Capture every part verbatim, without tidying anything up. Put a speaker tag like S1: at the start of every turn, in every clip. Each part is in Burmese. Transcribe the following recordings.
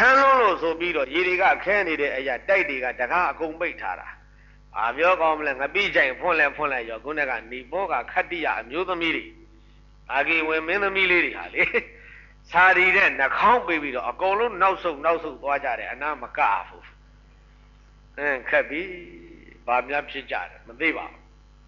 S1: မ်းလုံးလို့ဆိုပြီးတော့ရေတွေကခဲနေတဲ့အရာတိုက်တွေကတကားအကုန်ပိတ်ထားတာဘာပြောကောင်းမလဲငပိကြိုင်ဖွင့်လဲဖွင့်လိုက်ရောခုနကနေဘောကခတ္တိယအမျိုးသမီးတွေအာဂီဝင်မင်းသမီးလေးတွေဟာလေစာရီတဲ့နှာခေါင်းပိတ်ပြီးတော့အကုန်လုံးနောက်ဆုတ်နောက်ဆုတ်သွားကြတယ်အနာမကဘူးအင်းခက်ပြီဘာများဖြစ်ကြတယ်မသိပါဘူး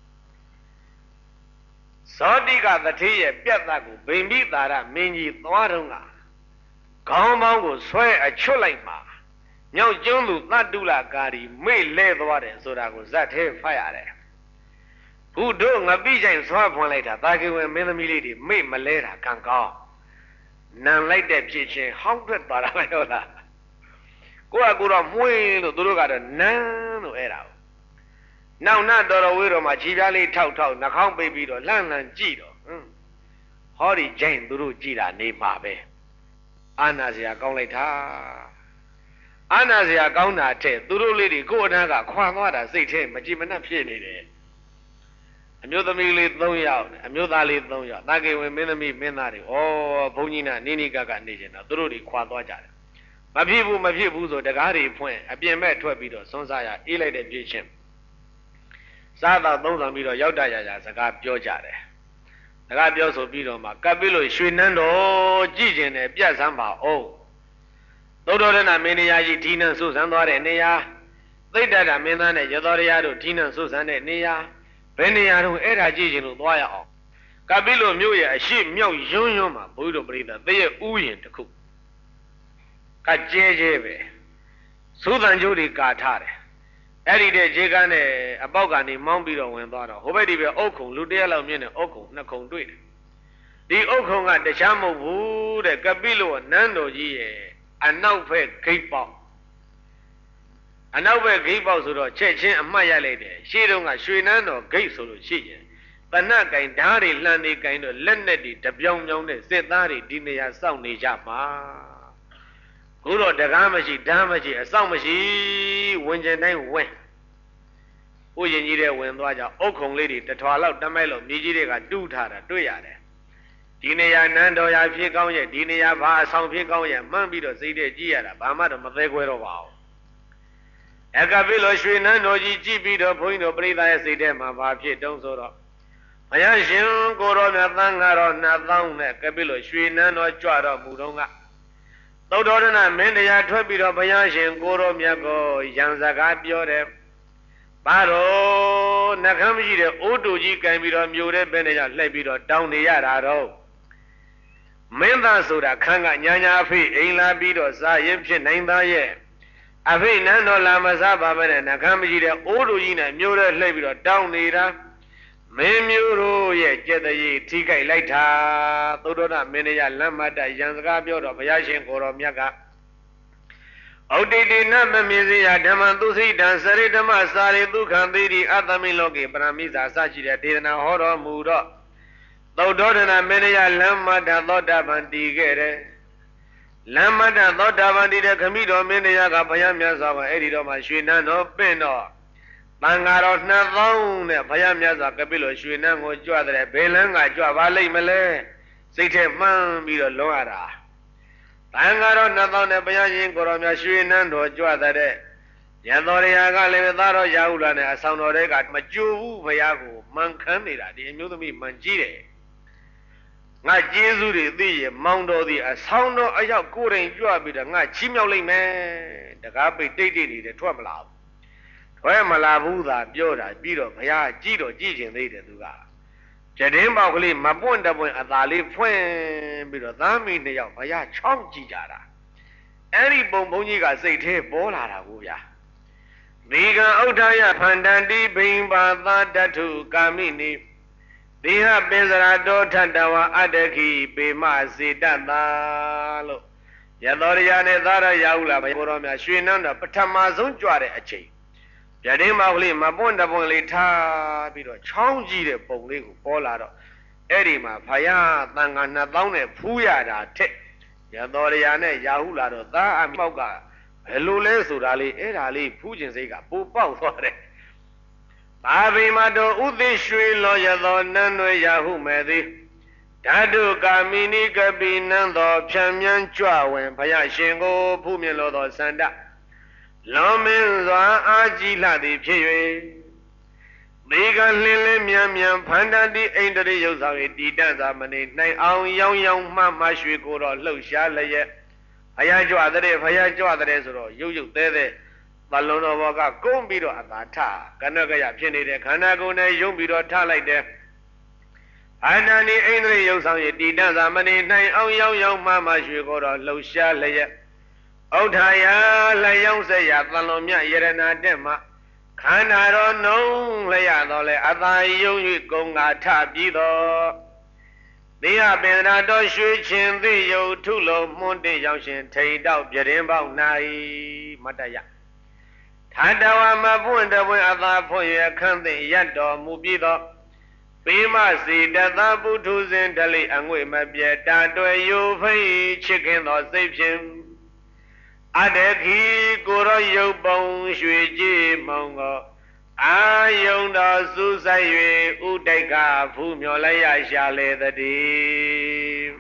S1: ဇောတိကသတိရဲ့ပြတ်သက်ကိုဗိမ္ပိတာရမင်းကြီးသွားတော့ကခေါင်းပေါင်းကိုဆွဲအချွတ်လိုက်မှာမြောက်ကျွန်းသူသတ္တုလကာရီမေ့လဲသွားတယ်ဆိုတာကိုဇတ်ထဲဖတ်ရတယ်ခုတို့ငပိကြိုင်ဆွဲဖွင့်လိုက်တာတာကေဝင်မင်းသမီးလေးတွေမေ့မလဲတာကံကောင်းနံလိုက်တဲ့ဖြစ်ချင်းဟောင်းထွက်သွားတာပဲဟုတ်လားကိုကကိုတော့မှုင်းလို့သူတို့ကတော့နန်းလို့အဲ့ဒါနောက်နာတော်တော်ဝေးတော်မှာခြေပြားလေးထောက်ထောက်နှာခေါင်းပိတ်ပြီးတော့လှမ်းလှမ်းကြည့်တော့ဟွန်းဟောဒီကျိန်သူတို့ကြည့်တာနေမှာပဲအာနာစရာကောင်းလိုက်တာအာနာစရာကောင်းတာတဲ့သူတို့လေးတွေကိုယ်အနာကခွာသွားတာစိတ်ထဲမကြည်မနှက်ဖြစ်နေတယ်အမျိုးသမီးလေး၃ယောက်အမျိုးသားလေး၃ယောက်တာကေဝင်မင်းသမီးမင်းသားတွေဩဘုန်းကြီးနာနိနိကကနေကျင်တော့သူတို့တွေခွာသွားကြတယ်မဖြစ်ဘူးမဖြစ်ဘူးဆိုတကားတွေဖွင့်အပြင်မဲ့ထွက်ပြီးတော့စွန်းစားရအေးလိုက်တဲ့ပြည့်ချင်းစားတော့သုံးဆောင်ပြီးတော့ရောက်တရရစကားပြောကြတယ်စကားပြောဆိုပြီးတော့မှကပ်ပြီးလို့ရွှေနန်းတော်ကြည့်ကျင်တယ်ပြတ်စမ်းပါအောင်သုဒ္ဓရဏမင်းတရားကြီးဒီနန်းဆုဆန်းသွားတဲ့နေရာသိတ္တရမင်းသားနဲ့ရသောရရတို့ဒီနန်းဆုဆန်းတဲ့နေရာဘယ်နေရာတော့အဲ့ဒါကြည့်ကျင်လို့သွားရအောင်ကပ်ပြီးလို့မြို့ရဲ့အရှိမြောက်ယွန်းယွန်းမှာဘုရားတို့ပြိဿသေရဲ့ဥယျာဉ်တစ်ခုကကျဲကျဲပဲသုသံကျိုးတွေကာထားတယ်အဲ့ဒီတဲ့ခြေကန်းနဲ့အပေါက်ကနေမောင်းပြီးတော့ဝင်သွားတော့ဟိုဘက်ဒီပဲအုတ်ခုံလူတရက်လောက်မြင့်တဲ့အုတ်ခုံနှစ်ခုံတွေ့တယ်ဒီအုတ်ခုံကတခြားမဟုတ်ဘူးတဲ့ကပိလို့နန်းတော်ကြီးရဲ့အနောက်ဘက်ဂိတ်ပေါက်အနောက်ဘက်ဂိတ်ပေါက်ဆိုတော့ချက်ချင်းအမှတ်ရလိုက်တယ်ရှေ့တုန်းကရွှေနန်းတော်ဂိတ်ဆိုလို့ရှိရင်တနတ်ကင်ဓားတွေလှန်နေကင်တော့လက်နဲ့တွေတပြောင်းပြောင်းနဲ့စစ်သားတွေဒီနေရာစောင့်နေကြမှာခုတော့တကားမရှိဓာတ်မရှိအဆောင်မရှိဝင်ကျင်တိုင်းဝင်ဥယျာဉ်ကြီးတဲ့ဝင်သွားကြအုတ်ခုံလေးတွေတထွာလောက်တမိုက်လောက်မြေကြီးတွေကတူးထားတာတွေ့ရတယ်ဒီနေရာနန်းတော်ရာဖြစ်ကောင်းရဲ့ဒီနေရာဘာအဆောင်ဖြစ်ကောင်းရဲ့မှန်းပြီးတော့စိတ်ထဲကြည့်ရတာဘာမှတော့မသေးခွဲတော့ပါဘူးအကပိလို့ရွှေနန်းတော်ကြီးကြည့်ပြီးတော့ဘုန်းကြီးတို့ပြိဿရဲ့စိတ်ထဲမှာဘာဖြစ်တုံးဆိုတော့ဘုရားရှင်ကိုရောမြတ်သံဃာတော်နှစ်သောင်းနဲ့ကပိလို့ရွှေနန်းတော်ကြွတော်မူတော့ကသုဒ္ဓရဏမင်းတရားထွက်ပြီးတော့ဘုရားရှင်ကိုရောမြတ်ကိုရံစကားပြောတယ်ဘာတော့နှကမ်းမရှိတဲ့အိုးတူကြီးကင်ပြီးတော့မြို့တဲ့ဘက်နဲ့လှည့်ပြီးတော့တောင်းနေရတာတော့မင်းသားဆိုတာခန်းကညာညာအဖေအိမ်လာပြီးတော့စားရင်ဖြစ်နိုင်သားရဲ့အဖေနန်းတော်လာမစားပါပဲနဲ့နှကမ်းမရှိတဲ့အိုးတူကြီးနဲ့မြို့တဲ့လှည့်ပြီးတော့တောင်းနေတာမင်းမျိုးတို့ရဲ့ကြက်တည်းထိခိုက်လိုက်တာသုဒ္ဓရဏမင်းတရားလမ်းမတ်တရံစကားပြောတော့ဘုရားရှင်ကိုတော်မြတ်ကဩတိတိနမမြင်စေယဓမ္မသုစိတံစရိဓမ္မစာရိဒုက္ခံတိတိအတ္တမိလောကေပရမိစာစရှိတဲ့ဒေသနာဟောတော်မူတော့သုဒ္ဓရဏမင်းတရားလမ်းမတ်တသောတာပန်တည်ခဲ့တယ်လမ်းမတ်တသောတာပန်တည်တဲ့ခမိတော်မင်းတရားကဘုရားမြတ်စွာဘုရားအဲ့ဒီတော့မှရွှေနန်းတော်ပင့်တော့တန်ဃာတော်နှစ်သောင်းနဲ့ဘုရားမြတ်စွာကပိလို့ရွှေနန်းကိုကြွတဲ့ဘယ်လန်းကကြွပါလိမ့်မလဲစိတ်ထဲမှန်းပြီးတော့လွန်ရတာတန်ဃာတော်နှစ်သောင်းနဲ့ဘုရားရှင်ကိုရောမြတ်ရွှေနန်းတော်ကြွတဲ့ရသောရယာကလည်းသားတော်ရာဟုလာနဲ့အဆောင်တော်တွေကမကြိုဘူးဘုရားကိုမှန်ခမ်းနေတာဒီအမျိုးသမီးမှန်ကြည့်တယ်ငါကျေးဇူးတွေသိရမောင်းတော်သည်အဆောင်တော်အရောက်ကိုယ်တိုင်ကြွပြီးတော့ငါချီးမြှောက်လိုက်မယ်တကားပိတ်တိတ်တိတ်တွေထွက်မလာဘူးဝဲမလာဘူးသာပြောတာပြီးတော့ဘုရားကြည့်တော့ကြည့်ခြင်းသေးတယ်သူကကျတင်းပေါက်ကလေးမပွင့်တပွင့်အသာလေးဖွင့်ပြီးတော့သားမီးနှစ်ယောက်ဘုရားချောင်းကြည့်ကြတာအဲ့ဒီပုံဘုန်းကြီးကစိတ်ထဲပေါ်လာတာကိုဗျာဒီကံဥဒ္ဒယဖန္တန္တိဘိံပါသတ္ထုကာမိနိဒေဟပင်စရာတောထတဝအတ္တခိပေမစေတတသာလို့ရသောရယာနဲ့သာရရာဟုလာဘုရားတော်များရွှေနန်းတော်ပထမဆုံးကြွတဲ့အချိန်ပြတင်းမောက်ကလေးမပွန့်တပွန့်လေးထားပြီးတော့ချောင်းကြည့်တဲ့ပုံလေးကိုပေါ်လာတော့အဲ့ဒီမှာဖယားတန်ခါနှစ်သောင်းနဲ့ဖူးရတာထက်ရသောရယာနဲ့ရာဟုလာတော့သားအမောက်ကဘယ်လိုလဲဆိုတာလေးအဲ့ဒါလေးဖူးခြင်းစိတ်ကပိုပေါက်သွားတယ်။ဘာဘိမတော်ဥသိရွှေလောရသောနန်းတွေရာဟုမဲ့သည်ဓာတုကာမိနိကပိနံသောဖြံမြန်းကြွဝင်ဘုရားရှင်ကိုဖူးမြင်လိုသောစန္ဒလွန်မင်းစွာအာကြီးလှသည်ဖြစ်၍သေကလင်းလင်းမြန်မြန်ဖန္တတိအိန္ဒြေရုပ်ဆောင်၏တည်တတ်သာမနေနိုင်အောင်ရောင်ရောင်မှမှရွှေကိုတော်လှုပ်ရှားလျက်ဘုရားကြွတဲ့ဘုရားကြွတဲ့ဆိုတော့ရုပ်ရုပ်သေးသေးဘလုံးတော်ဘောကကုန်းပြီးတော့အသာထကနကရဖြစ်နေတဲ့ခန္ဓာကိုယ်နဲ့ယုံပြီးတော့ထလိုက်တယ်အနန္တိအိန္ဒြေရုပ်ဆောင်၏တည်တတ်သာမနေနိုင်အောင်ရောင်ရောင်မှမှရွှေကိုတော်လှုပ်ရှားလျက်ဩထာယလျောင်းဆက်ရသံလွန်မြယရနာတက်မှခန္ဓာတော်နှုံးလျက်တော်လဲအသာယုံ၍ကုံငါထပြီးတော်သေဟပင်နာတော်ရွှေချင်းသိယုတ်ထုလုံးမွန်းတင်ရောက်ရှင်ထိန်တောက်ပြရင်ပေါက်၌မတရထာတဝမပွင့်တပွင့်အသာဖွင့်ရခန့်သိရတ်တော်မူပြီးတော့ပေမစီတသပုထုဇဉ်ဓလိအငွေမပြဲတာတွယ်ယူဖိချစ်ခင်သောစိတ်ဖြင့်အတခီကိုရောရုပ်ပုံရွှေကြည်မောင်ကိုအာယုံတော်စူးစိုက်၍ဥဒိတ်ကဖူးမြော်လိုက်ရရှာလေတည်း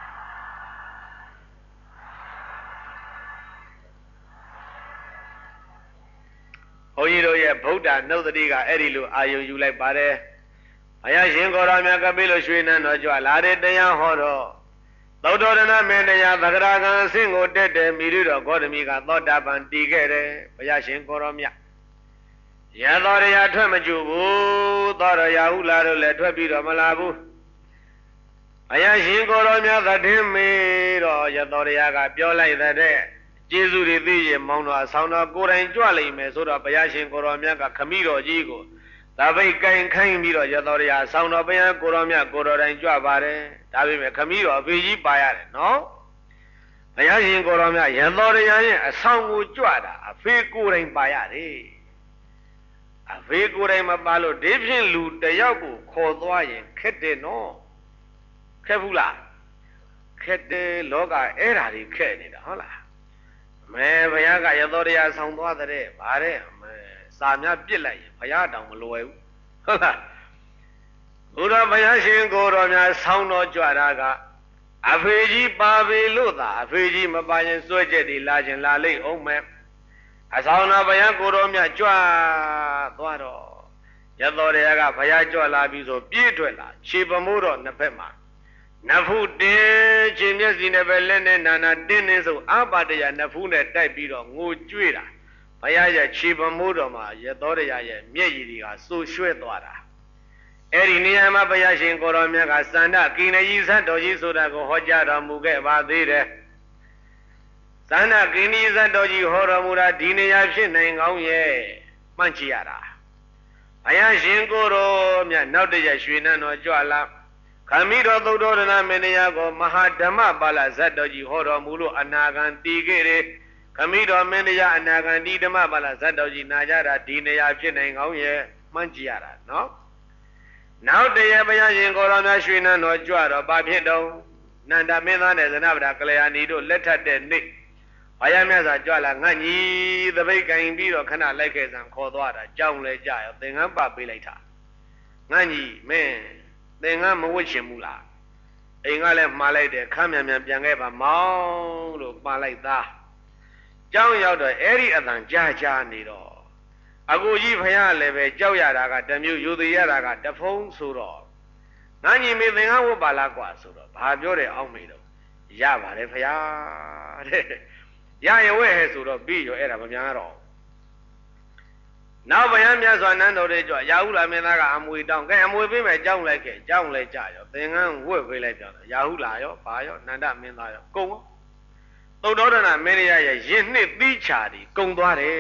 S1: ဘုန်းကြီးတို့ရဲ့ဗုဒ္ဓနှုတ်တိကအဲ့ဒီလိုအာယုံယူလိုက်ပါတယ်ဘုရားရှင်ကိုရောမြတ်ကပိလို့ရွှေနန်းတော်ကြွလာတဲ့တရားဟောတော့သောတောရဏမေတ္တရာသဂရကံအဆင့်ကိုတက်တယ်မိရိတော်ဂေါတမီကသောတာပန်တည်ခဲ့တယ်ဘုရားရှင်ကိုရောမြတ်ရသောရရာထွက်မကြဘူးသောရရာဟုလာတော့လည်းထွက်ပြီးတော့မလာဘူးဘုရားရှင်ကိုရောမြတ်သတ္တင်မေတော့ရသောရရာကပြောလိုက်တဲ့ကျေးဇူးတွေသိရင်မောင်းတော်အဆောင်တော်ကိုယ်တိုင်ကြွလိမ့်မယ်ဆိုတော့ဘုရားရှင်ကိုရောမြတ်ကခမိတော်ကြီးကိုသပိတ်ကင်ခိုင်းပြီးတော့ရသောရရာဆောင်းတော်ဘုရားကိုရောမြတ်ကိုတော်တိုင်ကြွပါတယ်ဒါပေမဲ့ခမီးတော်အဖေကြီးပါရတယ်နော်ဘုရားရှင်ကိုရောမြတ်ရသောရရာရဲ့အဆောင်ကိုကြွတာအဖေကိုယ်တိုင်ပါရတယ်အဖေကိုယ်တိုင်မပါလို့ဒီဖြင့်လူတယောက်ကိုခေါ်သွားရင်ခက်တယ်နော်ခက်ဘူးလားခက်တယ်လောကအဲ့ဓာတွေခက်နေတာဟုတ်လားမဲဘုရားကရသောရရာဆောင်းသွားတဲ့ဗါတဲ့စာများပြစ်လိုက်ရင်ဘုရားတောင်မလွယ်ဘူးဟုတ်လားဘုရားဘုရားရှင်ကိုတော်များဆောင်းတော်ကြွတာကအဖေကြီးပါပေလို့သာအဖေကြီးမပါရင်စွဲချက်တွေလာခြင်းလာလိမ့်အောင်မယ်အဆောင်တော်ဘုရားကိုတော်များကြွသွားတော့ရသောရကဘုရားကြွလာပြီးဆိုပြေးထွက်လာခြေပမိုးတော်နှစ်ဖက်မှာနဖူးတင်းခြေမျက်စိနဲ့ပဲလက်နဲ့နာနာတင်းနေဆိုအပါတရနဖူးနဲ့တိုက်ပြီးတော့ငိုကြွေးတာဘုရားရဲ့ခြေပမိုးတော်မှာရသောရရဲ့မျက်ရည်တွေကစိုးရွှဲသွားတာအဲ့ဒီနေရာမှာဘုရားရှင်ကိုရောမြတ်ကစန္ဒကိဏကြီးဇတ်တော်ကြီးဆိုတာကိုဟောကြားတော်မူခဲ့ပါသေးတယ်စန္ဒကိဏကြီးဇတ်တော်ကြီးဟောတော်မူတာဒီနေရာဖြစ်နိုင်ကောင်းရဲ့မှန့်ချရတာဘုရားရှင်ကိုရောမြတ်နောက်တရရွှေနန်းတော်ကြွလာခမိတော်သုဒ္ဓရဏမေနယကိုမဟာဓမ္မပါဠဇတ်တော်ကြီးဟောတော်မူလို့အနာဂံတည်ခဲ့တယ်ခမိတော်မင်းတရားအနာဂံဒီဓမ္မပါဠဇတ်တော်ကြီးနာကြတာဒီနေရာဖြစ်နိုင်ကောင်းရဲ့မှန့်ကြရတာနော်နောက်တရဘုရားရှင်ကိုရောမြတ်ရွှေနန်းတော်ကြွတော့ဘာဖြစ်တော့နန္ဒမင်းသားနဲ့ဇနဗဒကလျာဏီတို့လက်ထပ်တဲ့နေ့ဘုရားမြတ်စွာကြွလာငတ်ညီသပိတ်ကင်ပြီးတော့ခဏလိုက်ခဲ့စံခေါ်သွားတာကြောင်းလဲကြရောသင်္ကန်းပပေးလိုက်တာငတ်ညီမင်းသင်္ကန်းမဝတ်ချင်ဘူးလားအိမ်ကလည်းမှားလိုက်တယ်ခမ်းမြန်မြန်ပြန်ခဲ့ပါမောင်းလို့မှားလိုက်သားကြောင်းရောက်တော့အဲ့ဒီအတန်ကြားကြားနေတော့အကိုကြီးဖယားလည်းပဲကြောက်ရတာကတမျိုးယူသေးရတာကတဖုံးဆိုတော့ငါညီမေသင်္ကန်းဝတ်ပါလားကွာဆိုတော့ဘာပြောတယ်အောက်မေတော့ရပါတယ်ဖယားတဲ့ရရဝဲဟဲ့ဆိုတော့ပြီးရောအဲ့ဒါမများတော့နောက်ဘုရားမြတ်စွာနန်းတော်တွေကြွရာဟုလာမင်းသားကအမွေတောင်းကဲအမွေပေးမယ်ကြောင်းလိုက်ခဲ့ကြောင်းလဲကြရောသင်္ကန်းဝတ်ပေးလိုက်ပြောတယ်ရာဟုလာရောဘာရောနန္ဒမင်းသားရောကုန်သုဒ္ဓရဏမင်းရရဲ့ရင်နှစ်သီးချာဒီကုန်သွားတယ်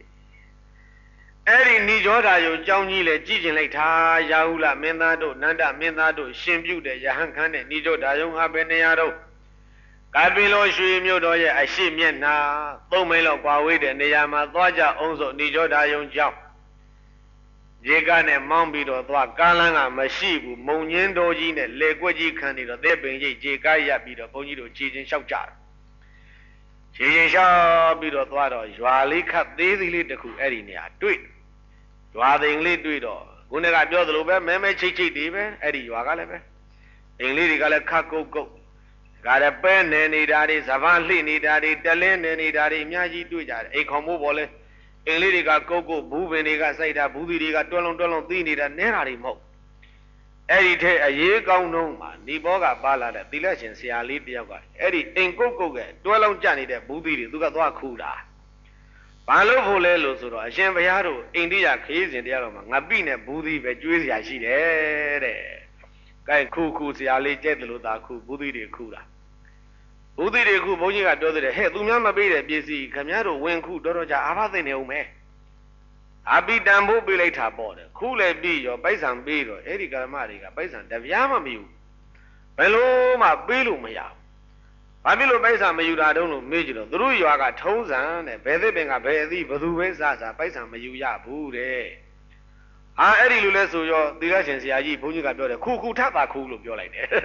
S1: အဲ့ဒီဏိကြောဓာယုံကြောင်းကြီးလေကြည်ကျင်လိုက်တာရာဟုလမင်းသားတို့နန္ဒမင်းသားတို့ရှင်ပြုတဲ့ယဟန်ခန်းတဲ့ဏိကြောဓာယုံဟာပဲနေရာတော့ကာပိလောရွှေမြို့တော်ရဲ့အရှိမျက်နှာသုံးမိနစ်လောက်ကွာဝေးတဲ့နေရာမှာသွားကြအောင်ဆိုဏိကြောဓာယုံကြောင်းရေကနဲ့မောင်းပြီးတော့သွားကားလန်းကမရှိဘူးမုံညင်းတော်ကြီးနဲ့လေကွက်ကြီးခံနေတော့သဲပင်ရိပ်ခြေကားရပ်ပြီးတော့ဘုန်းကြီးတို့ခြေချင်းလျှောက်ကြတယ်ခြေချင်းလျှောက်ပြီးတော့သွားတော့ရွာလေးခတ်သေးသေးလေးတစ်ခုအဲ့ဒီနေရာတွေ့ရွာသိမ်လေးတွေ့တော့ခုနကပြောသလိုပဲမဲမဲချိတ်ချိတ်တွေပဲအဲ့ဒီရွာကလည်းပဲအင်္ဂလိပ်တွေကလည်းခတ်ကုတ်ကုတ်ဒါရပဲနေနေတာတွေစဘာလှိနေတာတွေတလင်းနေနေတာတွေအများကြီးတွေ့ကြတယ်အိမ်ခေါမိုးပေါ်လဲအင်္ဂလိပ်တွေကကုတ်ကုတ်ဘူးပင်တွေကစိုက်တာဘူးသီးတွေကတွန်းလုံးတွန်းလုံးသိနေတာနဲတာတွေမဟုတ်အဲ့ဒီထဲအရေးကောင်းတော့မှဒီဘောကပါလာတဲ့သီလရှင်ဆရာလေးတယောက်ကအဲ့ဒီအိမ်ကုတ်ကုတ်ကတွန်းလုံးကြနေတဲ့ဘူးသီးတွေသူကသွားခူးတာဘာလို့ဖို့လဲလို့ဆိုတော့အရှင်ဘုရားတို့အိန္ဒိယခရီးစဉ်တရားတော်မှာငပိနဲ့ဘူးသီးပဲကျွေးစရာရှိတယ်တဲ့ကဲခူးခူးဆရာလေးကြိုက်တယ်လို့သာခူးဘူးသီးတွေခူးတာဘူးသီးတွေခူးဘုန်းကြီးကပြောသေးတယ်ဟဲ့သူများမပေးတဲ့ပစ္စည်းခင်ဗျားတို့ဝင်ခူးတော်တော်ကြာအာဘသိနေအောင်မယ်အပိတံဖို့ပေးလိုက်တာပေါ့တယ်ခူးလည်းပြီးရောပိုက်ဆံပေးတော့အဲ့ဒီကရမတွေကပိုက်ဆံတပြားမှမယူဘယ်လို့မှပေးလို့မရဘူးဘာဖြစ်လို့ပိုက်ဆံမယူတာတုံးလို့မေးကြည့်တော့သူတို့ရွာကထုံးစံတဲ့ဘယ်သစ်ပင်ကဘယ်အသီးဘသူပဲစားစားပိုက်ဆံမယူရဘူးတဲ့ဟာအဲ့ဒီလိုလဲဆိုရောသီလရှင်ဆရာကြီးဘုန်းကြီးကပြောတယ်ခူးခူးထပ်ပါခူးလို့ပြောလိုက်တယ်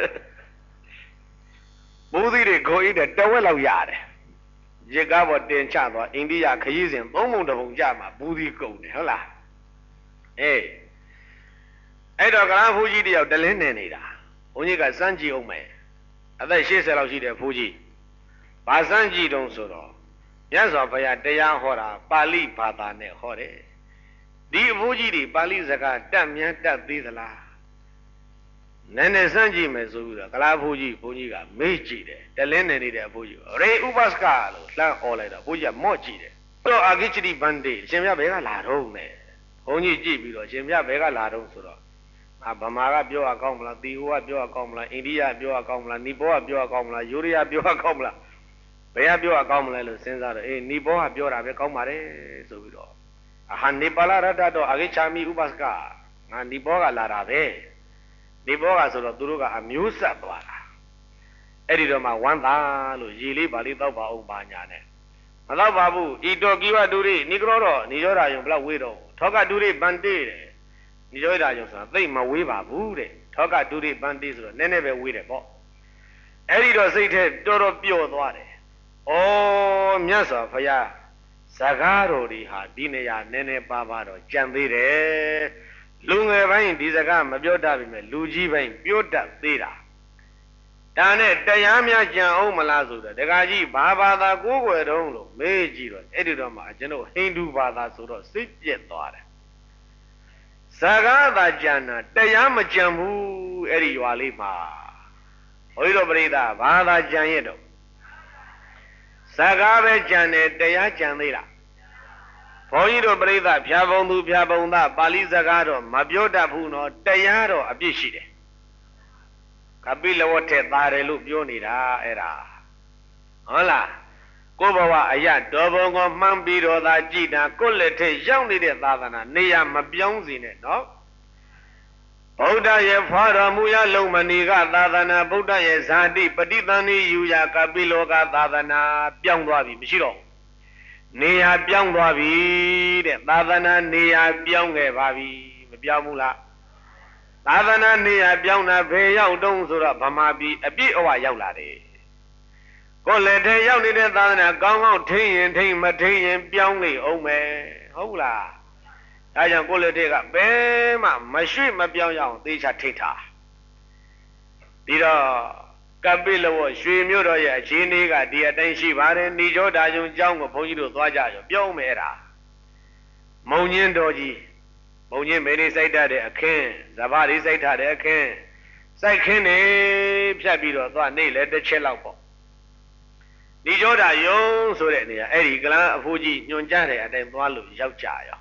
S1: ဘူးသီးတွေခိုးအိတ်တဲ့တဝက်လောက်ရတယ်ရစ်ကားပေါ်တင်ချသွားအိန္ဒိယခရီးစဉ်သုံးပုံတစ်ပုံကြမှာဘူးသီးကုန်တယ်ဟုတ်လားအေးအဲ့တော့ကလားဖူးကြီးတယောက်တလင်းနေနေတာဘုန်းကြီးကစမ်းကြည့်အောင်မယ်အသက်ရှစ်ဆယ်လောက်ရှိတဲ့ဖူးကြီးဘာစမ်းကြည့်တုံးဆိုတော့မြတ်စွာဘုရားတရားဟောတာပါဠိဘာသာနဲ့ဟောတယ်ဒီအဖူးကြီးတွေပါဠိစကားတတ်မြန်းတတ်သေးသလားနည်းနည်းစမ်းကြည့်မယ်ဆိုပြီးတော့ကလားဖူးကြီးဘုန်းကြီးကမေးကြည့်တယ်တလင်းနေနေတဲ့အဖူးကြီးရေဥပစကလို့လှမ်းអော်လိုက်တော့ဘုန်းကြီးကမော့ကြည့်တယ်တော့အာဂိချတိဗန္တိရှင်မြတ်ဘယ်ကလာတော့လဲဘုန်းကြီးကြည့်ပြီးတော့ရှင်မြတ်ဘယ်ကလာတော့ဆိုတော့အာဗမာကပြောရကောင်းမလားတီဟိုကပြောရကောင်းမလားအိန္ဒိယပြောရကောင်းမလားနီပေါကပြောရကောင်းမလားယူရီးယားပြောရကောင်းမလားဘယ်ကပြောရကောင်းမလဲလို့စဉ်းစားတော့အေးနီပေါကပြောတာပဲကောင်းပါတယ်ဆိုပြီးတော့အာဟာနေပါလာရတ္တတော့အာဂိချာမိဥပစကငါနီပေါကလာတာပဲနီပေါကဆိုတော့သူတို့ကအမျိုးဆက်သွားတာအဲ့ဒီတော့မှဝမ်းသာလို့ရေလေးပါလေးတောက်ပါအောင်ပါညာနဲ့မတော့ပါဘူးဤတော်ကိဝတူရိနိကရောတော့နိရောဓယုံဘလောက်ဝေးတော့ထောကတူရိဗန္တိတဲ့နိရောဓယုံဆိုတာသိမဝေးပါဘူးတဲ့ထောကတူရိဗန္တိဆိုတော့နည်းနည်းပဲဝေးတယ်ပေါ့အဲ့ဒီတော့စိတ်ထဲတော်တော်ပျော့သွားတယ်ဩမြတ်စွာဘုရားဇကားတော်ဒီဟာဒီနေရာနည်းနည်းပါးပါတော့ကြံသေးတယ်လူငယ်ပိုင်းဒီစကားမပြောတတ်ပြီမဲ့လူကြီးပိုင်းပြောတတ်သေးတာဒါနဲ့တရားများကြံအောင်မလားဆိုတော့ဒကာကြီးဘာဘာသာကိုးကွယ်တုံးလို့မေးကြည့်တော့အဲ့ဒီတော့မှကျွန်တော်ဟိန္ဒူဘာသာဆိုတော့စိတ်ပြက်သွားတယ်ဇကားသာကြံတာတရားမကြံဘူးအဲ့ဒီရွာလေးမှာဘုန်းကြီးတို့ပရိသတ်ဘာသာကြံရဲ့တော့ဇကားပဲကြံတယ်တရားကြံသေးလားဘုန်းကြီးတို့ပရိသတ်ဖြာပုံသူဖြာပုံသားပါဠိစကားတော့မပြောတတ်ဘူးနော်တရားတော့အပြည့်ရှိတယ်ကပိလဝတ်ထက်သားတယ်လို့ပြောနေတာအဲ့ဒါဟုတ်လားကိုဘဝအရတော်ဘုံကမှန်းပြီးတော့သာကြည်တာကိုလက်ထက်ရောက်နေတဲ့သာသနာနေရမပြောင်းစေနဲ့နော်ဗုဒ္ဓရဲ့ဖွာတော်မူရလုံမဏီကသာသနာဗုဒ္ဓရဲ့ဇာတိပဋိသန္ဓေယူရကပိလောကသာသနာပြောင်းသွားပြီမရှိတော့နေရပြောင်းသွားပြီတဲ့သာသနာနေရပြောင်းခဲ့ပါပြီမပြောင်းဘူးလားသာသနာနေရပြောင်းတာဘယ်ရောက်တုံးဆိုတော့ဗမာပြည်အပြည့်အဝရောက်လာတယ်ကိုယ်လက်ထဲရောက်နေတဲ့သာသနာကောင်းကောင်းထိရင်ထိမထိရင်ပြောင်းနေအောင်မယ်ဟုတ်လားဒါကြောင့်ကိုယ်လက်ထဲကဘယ်မှမရွှေ့မပြောင်းရအောင်သေချာထိတ်ထားပြီးတော့ကပိလဝရွှေမြို့တော်ရဲ့အခြေအနေကဒီအတိုင်းရှိပါတယ်ဏိကျောဒါယုံကျောင်းကိုဘုန်းကြီးတို့သွားကြရောပြောင်းမယ်အဲ့ဒါမုံညင်းတော်ကြီးမုံညင်းမေရီစိုက်တတ်တဲ့အခင်းဇဘာရီစိုက်တတ်တဲ့အခင်းစိုက်ခင်းနေဖြတ်ပြီးတော့သွားနေလေတစ်ချက်လောက်ပေါ့ဏိကျောဒါယုံဆိုတဲ့နေရာအဲ့ဒီကလန်းအဖိုးကြီးညွန်ကြတဲ့အတိုင်းသွားလို့ရောက်ကြရော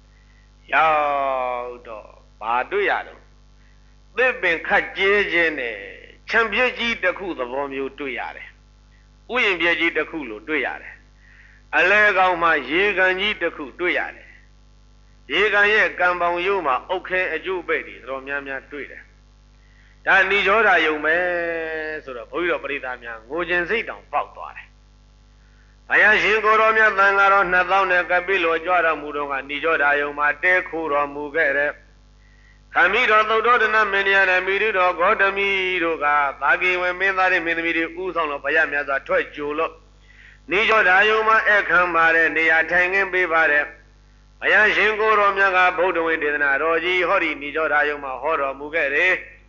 S1: ရောက်တော့ဘာတွေ့ရတော့သစ်ပင်ခတ်ကျဲခြင်းနဲ့ခြံပြည့်ကြီးတစ်ခုသဘောမျိုးတွေ့ရတယ်ဥယျာဉ်ပြည့်ကြီးတစ်ခုလို့တွေ့ရတယ်အလဲကောင်မှာရေကန်ကြီးတစ်ခုတွေ့ရတယ်ရေကန်ရဲ့ကံပေါင်ရိုးမှာအုတ်ခဲအကျုပ်ပိတ်တွေတော်များများတွေ့တယ်ဒါဏိကျောဒါယုံပဲဆိုတော့ဘုန်းကြီးတော်ပရိသတ်များငိုခြင်းစိတ်တောင်ပေါက်သွားတယ်ဘုရားရှင်ကိုယ်တော်မြတ်သံဃာတော်နှစ်သောင်းနဲ့ကပိလောကြွတော်မူတော့ကဏိကျောဒါယုံမှာတဲခိုးတော်မူခဲ့တဲ့ခမီတော်သုတ်တော်ဒနာမင်းရနဲ့မိရုတော်ဂေါတမီတို့ကသာဂေဝေမင်းသားတွေမင်းသမီးတွေဥဆောင်လို့ဘုရားမြတ်စွာထွက်ကြိုလို့ဏိကျောဒါယုံမှာအခမ်းပါတဲ့နေရာထိုင်ခင်းပေးပါတဲ့ဘုရားရှင်ကိုယ်တော်မြတ်ကဗုဒ္ဓဝိဒေသနာတော်ကြီးဟောဒီဏိကျောဒါယုံမှာဟောတော်မူခဲ့တယ်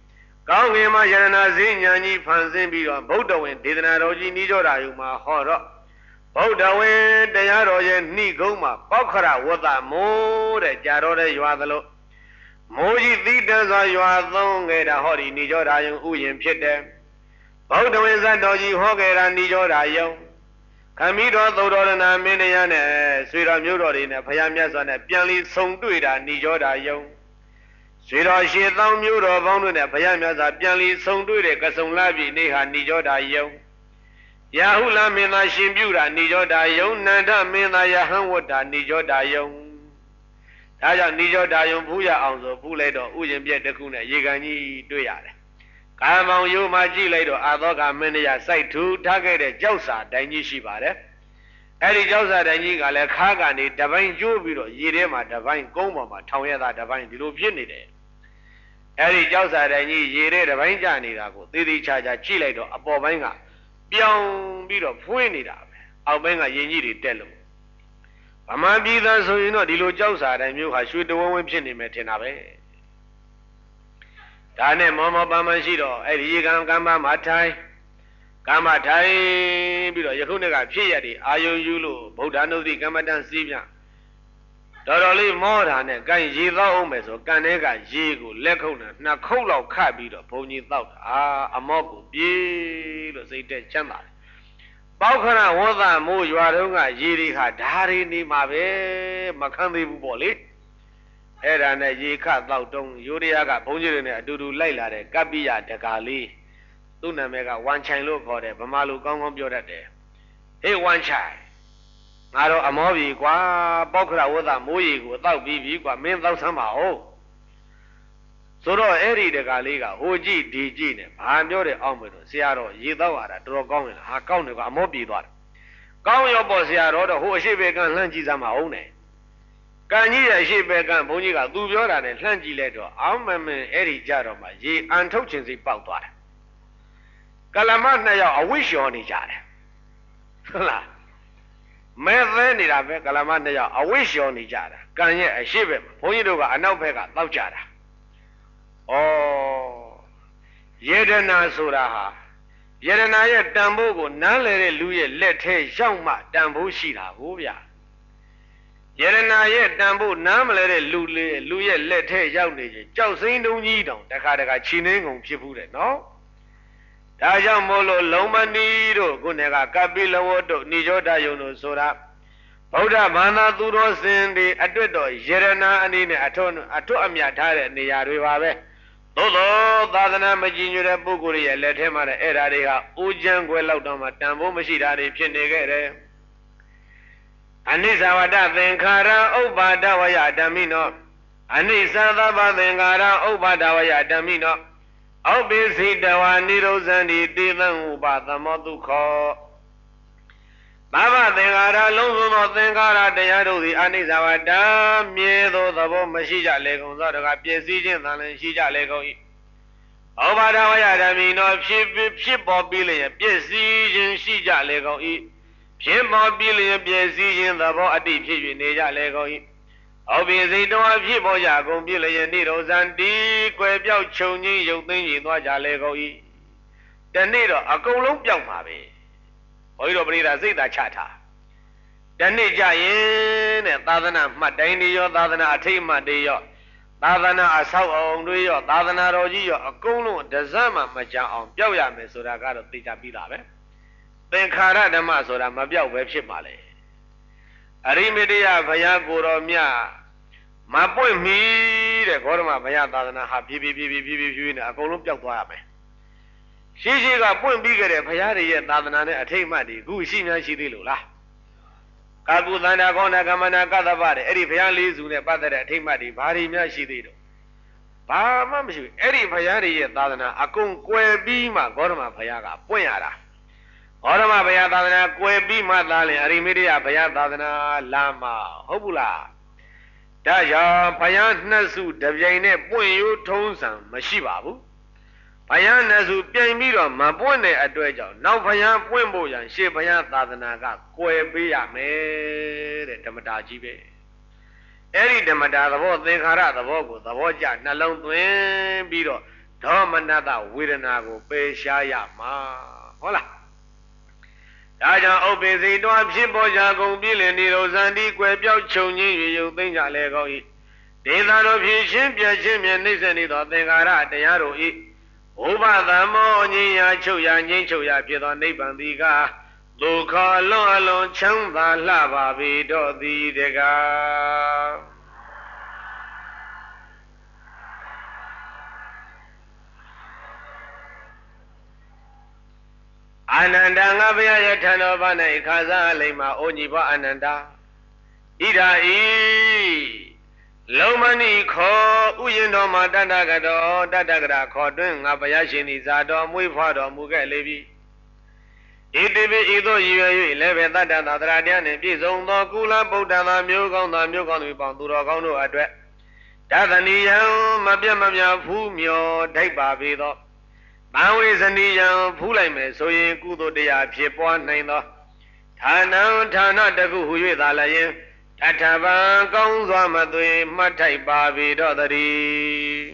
S1: ကောင်းငင်မှာယရနာစည်းညာကြီးဖန်ဆင်းပြီးတော့ဗုဒ္ဓဝင်ဒေသနာတော်ကြီးနိကြောဓာယုံမှာဟောတော့ဗုဒ္ဓဝင်တရားတော်ရဲ့နှိကုံးမှာပောက္ခရဝတ္တမိုးတဲ့ကြာတော်တဲ့ရွာသလိုမိုးကြီးသီးတန်းစွာရွာသုံးခဲ့တာဟောဒီနိကြောဓာယုံဥယျင်ဖြစ်တယ်ဗုဒ္ဓဝင်ဇတ်တော်ကြီးဟောခဲ့တာနိကြောဓာယုံခမည်းတော်သုဒ္ဓရဏမင်းတရားနဲ့ဆွေတော်မျိုးတော်တွေနဲ့ဘုရားမြတ်စွာနဲ့ပြန်လီဆုံတွေ့တာနိကြောဓာယုံဆွေတော်ရှေသောင်းမျိုးတော်ပေါင်းတို့နဲ့ဘုရားမြတ်စွာပြန်လီဆုံတွေ့တဲ့ကဆုံလပြည်နေ့ဟာနိကြောဓာယုံရာဟုလမင်းသားရှင်ပြုတာနိကြောဓာယုံနန္ဒမင်းသားယဟန်ဝတ္တာနိကြောဓာယုံဒါကြောင့်နိကြောဓာယုံဖူးရအောင်ဆိုဖူးလိုက်တော့ဥယျာဉ်ပြက်တစ်ခုနဲ့ရေကန်ကြီးတွေ့ရတယ်ကာမောင်ရိုးမှာကြည့်လိုက်တော့အာသောကမင်းတရားစိုက်ထူထားခဲ့တဲ့ကြောက်စာတိုင်ကြီးရှိပါတယ်အဲ့ဒီကြောက်စာတိုင်ကြီးကလည်းခါကနေတပိုင်းကျိုးပြီးတော့ရေထဲမှာတပိုင်းကုန်းပေါ်မှာထောင်ရတာတပိုင်းဒီလိုဖြစ်နေတယ်အဲ့ဒီကြောက်စာတိုင်ကြီးရေထဲတပိုင်းကျနေတာကိုသေသေးချာချာကြည့်လိုက်တော့အပေါ်ပိုင်းကပြောင်းပြီးတော့ဖွင့်နေတာပဲအောက်ပိုင်းကရင်ကြီးတွေတက်လို့ဗမာပြည်သားဆိုရင်တော့ဒီလိုကြောက်စာတိုင်မျိုးဟာရွှေတဝင်းဝင်းဖြစ်နေမယ်ထင်တာပဲဒါနဲ့မောမောပန်းပန်းရှိတော့အဲ့ဒီရေကံကမ္ဘာမှာထိုင်ကမ္ဘာထိုင်ပြီးတော့ယခုနေ့ကဖြစ်ရတဲ့အာယုံယူလို့ဗုဒ္ဓနုတိကမ္မတန်စီးပြတော်တော်လေးမောတာနဲ့ကန်ရေသောအောင်မယ်ဆိုကန်ထဲကရေကိုလက်ခုပ်နဲ့နှစ်ခုပ်လောက်ခတ်ပြီးတော့ဘုံကြီးတောက်တာအာအမော့ကိုပြေးလို့စိတ်တက်ချမ်းသာတယ်ပေါခရဝေါသမိုးရွာတုန်းကရေတွေဟာဓာရီနေမှာပဲမခံသေးဘူးပေါ့လေအဲ့ဒါနဲ့ရေခတောက်တုံးယိုရိယကဘုန်းကြီးတွေနဲ့အတူတူလိုက်လာတဲ့ကပ္ပိယတကာလေးသူ့နာမည်ကဝမ်ချိုင်လို့ခေါ်တယ်ဗမာလူကောင်းကောင်းပြောတတ်တယ်ဟေးဝမ်ချိုင်ငါတော့အမောပြီကွာပေါခရဝေါသမိုးရေကိုတောက်ပြီးပြီကွာမင်းတောက်ဆမ်းပါဦးဆိုတော့အဲ့ဒီတကာလေးကဟိုကြည့်ဒီကြည့်နဲ့ဘာပြောတယ်အောက်မယ်တော့ဆရာတော်ရေတောက်ရတာတော်တော်ကောင်းရင်ဟာကောင်းတယ်ကွာအမောပြေသွားတယ်ကောင်းရောပေါ့ဆရာတော်တော့ဟိုအရှိဘေကလှမ်းကြည့်စမ်းပါဦးနဲ့ကံကြီးရဲ့ရှေ့ဘက်ကဘုန်းကြီးကသူပြောတာနဲ့လှမ်းကြည့်လိုက်တော့အောင်းမမင်းအဲ့ဒီကြတော့မှရေအန်ထုတ်ခြင်းစိပေါက်သွားတယ်ကလမနှစ်ယောက်အဝိရှော်နေကြတယ်ဟုတ်လားမဲသဲနေတာပဲကလမနှစ်ယောက်အဝိရှော်နေကြတာကံရဲ့အရှိဘက်ဘုန်းကြီးတို့ကအနောက်ဘက်ကတောက်ကြတာဩယေဒနာဆိုတာဟာယေဒနာရဲ့တန်ဖိုးကိုနားလည်တဲ့လူရဲ့လက်ထဲရောက်မှတန်ဖိုးရှိတာကိုဗျာယရနာရဲ့တန်ဖို့နားမလဲတဲ့လူလေးလူရဲ့လက်ထဲရောက်နေချင်းကြောက်စိမ့်တုံးကြီးတောင်တခါတခါခြေနှင်းကုန်ဖြစ်ဘူးတဲ့နော်ဒါကြောင့်မို့လို့လုံမနီတို့ခုနေကကပိလဝတ်တို့နိရောဓယုံတို့ဆိုတာဗုဒ္ဓဘာသာသူတော်စင်တွေအတွက်တော့ယရနာအနေနဲ့အထွတ်အထွတ်အမြတ်ထားတဲ့နေရာတွေပါပဲသို့သောသာသနာမကြီးညိုတဲ့ပုဂ္ဂိုလ်ရဲ့လက်ထဲမှာလည်းအဲ့ဓာတွေဟာအိုးချမ်းခွဲလောက်တော့မှတန်ဖို့မရှိတာတွေဖြစ်နေခဲ့တယ်အနိစ္စဝတ္တသင်္ခါရဥပ္ပါဒဝယဓမ္မိနောအနိစ္စသဗ္ဗသင်္ခါရဥပ္ပါဒဝယဓမ္မိနောဩပိစိတဝါနိရောဇန္တိတေသံဥပသမောဒုက္ခောသဗ္ဗသင်္ခါရလုံးစုံသောသင်္ခါရတရားတို့သည်အနိစ္စဝတ္တမြဲသောသဘောမရှိကြလေကုန်သောတကားပြည့်စည်ခြင်းသာလျှင်ရှိကြလေကုန်၏ဥပ္ပါဒဝယဓမ္မိနောဖြစ်ဖြစ်ပေါ်ပြီးလျင်ပြည့်စည်ခြင်းရှိကြလေကုန်၏ဖြစ်ပေါ်ပြီးလျင်ပြည့်စည်ခြင်းသဘောအတိဖြစ်၍နေကြလေကုန်၏ဩပိစိတဝါဖြစ်ပေါ်ကြကုန်ပြည့်လျင်နိရောဇန္တိကွယ်ပြောက်ခြုံငင်းရုပ်သိမ်းကြီးသွားကြလေကုန်၏တနေ့တော့အကုန်လုံးပြောက်မှာပဲဘုန်းကြီးတို့ပရိသတ်စိတ်သာချထားတနေ့ကြရင်တဲ့သာသနာမှတ်တိုင်းတွေရောသာသနာအထိတ်မှတ်တွေရောသာသနာအဆောက်အအုံတွေရောသာသနာတော်ကြီးရောအကုန်လုံးတစမှမကြအောင်ပြောက်ရမယ်ဆိုတာကတော့သိကြပြီးတာပဲသင်္ခါရဓမ္မဆိုတာမပြောက်ပဲဖြစ်ပါလေအရိမတယဘုရားကိုတော်မြတ်မပွင့်မီတဲ့ဂေါရမဘုရားသာသနာဟာဖြည်းဖြည်းဖြည်းဖြည်းဖြည်းဖြည်းဖြည်းနဲ့အကုန်လုံးပြောက်သွားရမယ်ရှိရှိကပွင့်ပြီးကြတဲ့ဘုရားတွေရဲ့သာသနာနဲ့အထိတ်မှတ်တွေအခုရှိများရှိသေးလို့လားကာကုသန္တာကောဏကမနာကသဗ္ဗတဲ့အဲ့ဒီဘုရားလေးစုနဲ့ပတ်သက်တဲ့အထိတ်မှတ်တွေဘာတွေများရှိသေးတော့ဘာမှမရှိဘူးအဲ့ဒီဘုရားတွေရဲ့သာသနာအကုန်ကွယ်ပြီးမှဂေါရမဘုရားကပွင့်ရတာဂေါရမဘုရားသာသနာကွယ်ပြီးမှသာလင်အရိမေတ္တယဘုရားသာသနာလာမှာဟုတ်ဘူးလားဒါကြောင့်ဘုရားနှစ်စုတပြိုင်နဲ့ပွင့်ရိုးထုံးစံမရှိပါဘူးဘုရားနှစ်စုပြိုင်ပြီးတော့မပွင့်တဲ့အတွက်ကြောင့်နောက်ဘုရားပွင့်ဖို့ရန်ရှေ့ဘုရားသာသနာကကွယ်ပေးရမယ်တဲ့ဓမ္မတာကြီးပဲအဲ့ဒီဓမ္မတာသဘောသင်္ခါရသဘောကိုသဘောကျနှလုံးသွင်းပြီးတော့ဒေါမနတဝေဒနာကိုပယ်ရှားရမှာဟုတ်လားဒါကြောင့်ဥပ္ပေစိတောဖြစ်ပေါ်ကြကုန်ပြည့်လည်နေတော်ဇန်ဒီကွယ်ပြောက်ချုပ်ငင်း၍ရုပ်သိမ်းကြလေကောင်း၏ဒေသတော်ဖြစ်ရှင်းပြရှင်းမြဲနှိမ့်ဆက်နေသောသင်္ခါရတရားတို့၏ဥပဒမောငြိမ်းရာချုပ်ရာငြိမ်းချုပ်ရာဖြစ်သောနိဗ္ဗာန်သည်ကဒုက္ခလွန်အလွန်ချမ်းသာလှပါပေတော့သည်တကားအာနန္ဒငါဘုရားရဲ့ထံတော်ဘာ၌ခါစားလိမ့်မှာအိုညီဘအာနန္ဒဣဒာဤလုံမဏိခောဥယျင်တော်မှာတတ္တကတော်တတ္တကရာခေါ်တွင်ငါဘုရားရှင်သည်ဇာတော်မွေးဖွားတော်မူခဲ့လေပြီဣတိပိဤသို့ရည်ရွယ်၍လည်းပဲတတ္တသာသရတရားနှင့်ပြည့်စုံသောကုလဗုဒ္ဓသာမျိုးကောင်းသာမျိုးကောင်းသူပေါင်းသူတော်ကောင်းတို့အတွက်တသနိယံမပြတ်မပြတ်ဖူးမြော်ထိုက်ပါပေသောတံဝေဇနိယံဖူးလိုက်မယ်ဆိုရင်ကုသိုလ်တရားဖြစ်ပွားနိုင်သောဌာနံဌာနတကုဟူ၍သာလည်းတထဗံကောင်းစွာမသွေမှတ်ထိုက်ပါပေတော့တည်း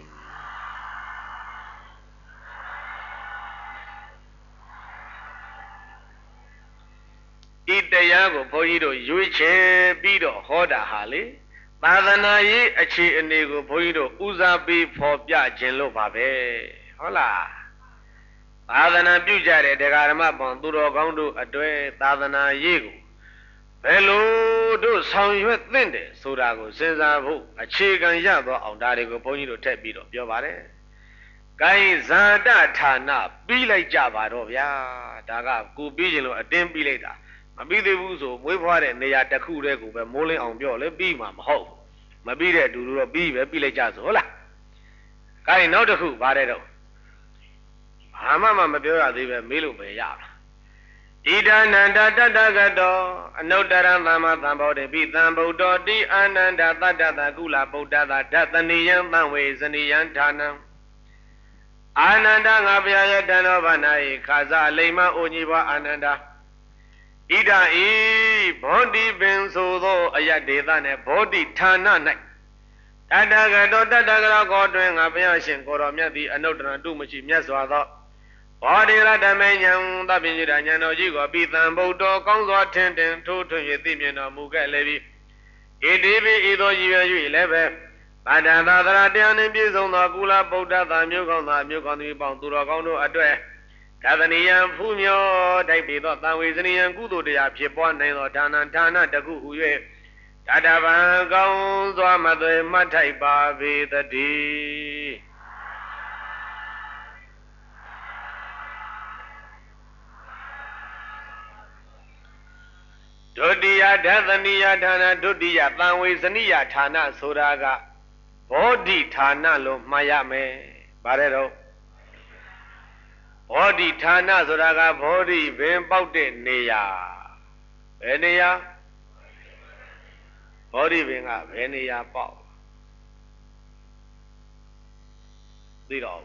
S1: ဤတရားကိုဘုန်းကြီးတို့ရွေးချယ်ပြီးတော့ဟောတာဟာလေသာသနာရေးအခြေအနေကိုဘုန်းကြီးတို့ဦးစားပေးဖော်ပြခြင်းလို့ပါပဲဟုတ်လားသာသနာပြုကြတဲ့တရားဓမ္မပေါင်းသူတော်ကောင်းတို့အတွေ့သာသနာရေးကိုဘယ်လိုတို့ဆောင်ရွက်သင့်တယ်ဆိုတာကိုစဉ်းစားဖို့အခြေခံရသောအောင်ဒါတွေကိုဘုန်းကြီးတို့ထည့်ပြီးတော့ပြောပါတယ်။ကိုင်းဇာတဌာနပြီးလိုက်ကြပါတော့ဗျာ။ဒါကကိုပြီးရင်လို့အတင်းပြီးလိုက်တာမပြီးသေးဘူးဆိုမွေးဖွားတဲ့နေရာတစ်ခုတည်းကိုပဲမိုးလင်းအောင်ပြောလဲပြီးမှာမဟုတ်ဘူး။မပြီးတဲ့အတူတူတော့ပြီးပဲပြီးလိုက်ကြဆိုဟုတ်လား။ကိုင်းနောက်တစ်ခုပါတယ်တော့ဘာမှမပြောရသေးပဲမေးလို့ပဲရပါဣဒာနန္ဒတတ္တကတောအနုတ္တရသမ္မာသမ္ဗောဓိပိသံဗုဒ္ဓောတိအာနန္ဒတတ္တတကုလဗုဒ္ဓသာဓတနိယံသံဝေဇနိယံဌာနံအာနန္ဒငါဘုရားရဲ့တန်တော်ဘာနာ၏ခါစားလိမ္မအိုညီဘအာနန္ဒဣဒာဤဘောဓိပင်ဆိုသောအယဒေသနှင့်ဘောဓိဌာန၌တတ္တကတောတတ္တကရောကောတွင်ငါဘုရားရှင်ကိုတော်မြတ်သည်အနုတ္တရတုမရှိမြတ်စွာသောဘောဓိရဓမ္မဉဏ်သဗ္ဗညုတဉာဏ်တော်ကြီးကိုပိသံဗုဒ္ဓကောင်းစွာထင်ထင်ထိုးထွင်း၍သိမြင်တော်မူခဲ့လေပြီဣတိပိဤသို့ရည်ရွယ်၍လည်းပဲဗဒ္ဒသာသရတရားနှင့်ပြည့်စုံသောကုလဗုဒ္ဓသာမျိုးကောင်းသာမျိုးကောင်းသူပေါင်းသူတော်ကောင်းတို့အတွက်ကသနိယံဖူးမြော်တိုက်ပြီးသောတံဝေဇနိယံကုသိုလ်တရားဖြစ်ပွားနိုင်သောဌာနဌာနတကုဟူ၍တတဗံကောင်းစွာမသွေမှတ်ထိုက်ပါပေတည်းဒုတိယဓသနိယဌာနဒုတိယသံဝေဇနိယဌာနဆိုတာကဘောဓိဌာနလို့မှားရမယ်။ဗါတဲ့တော့ဘောဓိဌာနဆိုတာကဘောဓိပင်ပေါက်တဲ့နေရာဘယ်နေရာဘောဓိပင်ကဘယ်နေရာပေါက်သိတော့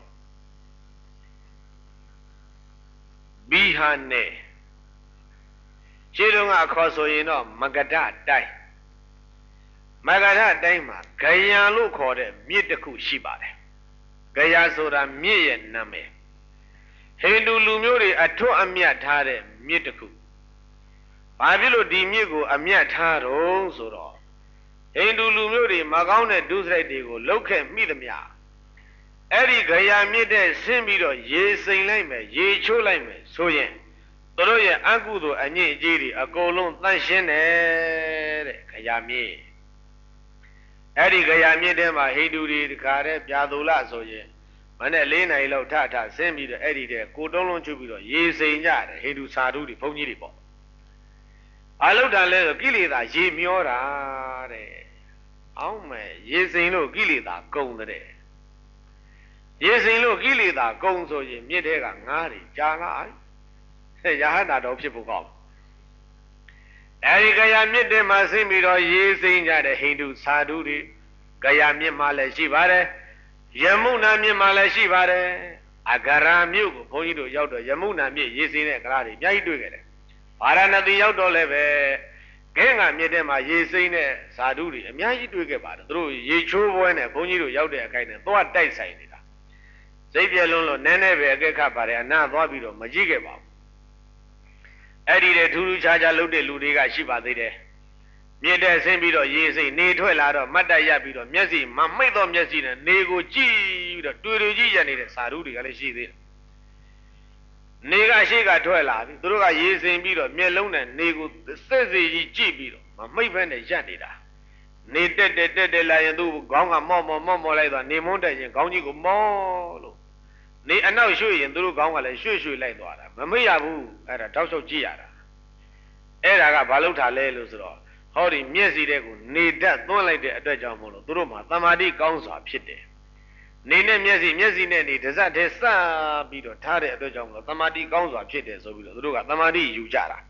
S1: ဘီဟာနဲ့ခြေတုံးကခေါ်ဆိုရင်တော့မဂဒတိုင်းမဂဒတိုင်းမှာဂယံလို့ခေါ်တဲ့မြစ်တစ်ခုရှိပါတယ်ဂယဆိုတာမြစ်ရဲ့နာမည်ဟိန္ဒူလူမျိုးတွေအထွတ်အမြတ်ထားတဲ့မြစ်တစ်ခုဘာဖြစ်လို့ဒီမြစ်ကိုအမြတ်ထားတော့ဆိုတော့ဟိန္ဒူလူမျိုးတွေမကောင်းတဲ့ဒုစရိုက်တွေကိုလှုပ်ခဲ့မိသမျှအဲ့ဒီဂယမြစ်တဲ့ဆင်းပြီးတော့ရေစိမ်လိုက်မယ်ရေချိုးလိုက်မယ်ဆိုရင်သူတို့ရဲ့အကုသိုလ်အညစ်အကြေးတွေအကုန်လုံးသန့်ရှင်းတယ်တဲ့ဂယာမြစ်အဲ့ဒီဂယာမြစ်ထဲမှာဟိန္ဒူတွေတခါတည်းပြာသူလဆိုရင်မနေ့လေးနာရီလောက်ထထဆင်းပြီးတော့အဲ့ဒီတဲ့ကိုတုံးလုံးချုပ်ပြီးတော့ရေစိမ်ကြတယ်ဟိန္ဒူစာဓုတွေဘုန်းကြီးတွေပေါ့အလုတ်တန်လဲဆိုကိလေသာရေမျောတာတဲ့အောင်းမယ်ရေစိမ်လို့ကိလေသာကုန်တဲ့ရေစိမ်လို့ကိလေသာကုန်ဆိုရင်မြစ်ထဲကငါးတွေကြာလာရဟန္တာတော်ဖြစ်ဖို့ကောင်းအဲဒီဂယာမြစ်ထဲမှာဆင်းပြီးတော့ရေစိမ်ကြတဲ့ဟိန္ဒူစာဓုတွေဂယာမြစ်မှာလည်းရှိပါတယ်ယမုနာမြစ်မှာလည်းရှိပါတယ်အဂရာမြို့ကိုဘုန်းကြီးတို့ရောက်တော့ယမုနာမြစ်ရေစိမ်တဲ့ကလားတွေအများကြီးတွေ့ခဲ့တယ်ဗာရာဏသီရောက်တော့လည်းပဲဂင်္ဂါမြစ်ထဲမှာရေစိမ်တဲ့စာဓုတွေအများကြီးတွေ့ခဲ့ပါတယ်သူတို့ရေချိုးပွဲနဲ့ဘုန်းကြီးတို့ရောက်တဲ့အခိုက်နဲ့သွားတိုက်ဆိုင်နေတာစိတ်ပြက်လုံးလို့နည်းနည်းပဲအကဲခတ်ပါတယ်အနာသွားပြီးတော့မကြည့်ခဲ့ပါဘူးအဲ့ဒီတဲ့ထူးထူးခြားခြားလုပ်တဲ့လူတွေကရှိပါသေးတယ်မြင့်တဲ့ဆင်းပြီးတော့ရေစိတ်နေထွက်လာတော့မတ်တက်ရပြီးတော့မျက်စိမမိတ်တော့မျက်စိနဲ့နေကိုကြည့်ပြီးတော့တွေ့တွေ့ကြည့်ရနေတဲ့စာရုတွေကလည်းရှိသေးတယ်နေကရှိကထွက်လာပြီသူတို့ကရေစိမ်ပြီးတော့မျက်လုံးနဲ့နေကိုစစ်စစ်ကြီးကြည့်ပြီးတော့မမိတ်ဘဲနဲ့ရပ်နေတာနေတက်တက်တက်တက်လာရင်သူ့ခေါင်းကမော့မော့မော့မော့လိုက်တော့နေမုန်းတက်ရင်ခေါင်းကြီးကိုမော့လို့နေအနောက်ရွှေ့ရင်သူတို့ခေါင်းကလည်းရွှေ့ရွှေ့လိုက်သွားတာမမိတ်ရဘူးအဲ့ဒါတောက်လျှောက်ကြည့်ရတာအဲ့ဒါကဘာလို့ထားလဲလို့ဆိုတော့ဟောဒီမျက်စိတဲ့ကိုနေတတ်သွန်းလိုက်တဲ့အတွက်ကြောင့်မို့လို့သူတို့မှာသမာဓိကောင်းစွာဖြစ်တယ်နေနဲ့မျက်စိမျက်စိနဲ့နေတစ်စက်တည်းစပြီးတော့ထားတဲ့အတွက်ကြောင့်မို့လို့သမာဓိကောင်းစွာဖြစ်တယ်ဆိုပြီးတော့သူတို့ကသမာဓိယူကြတာ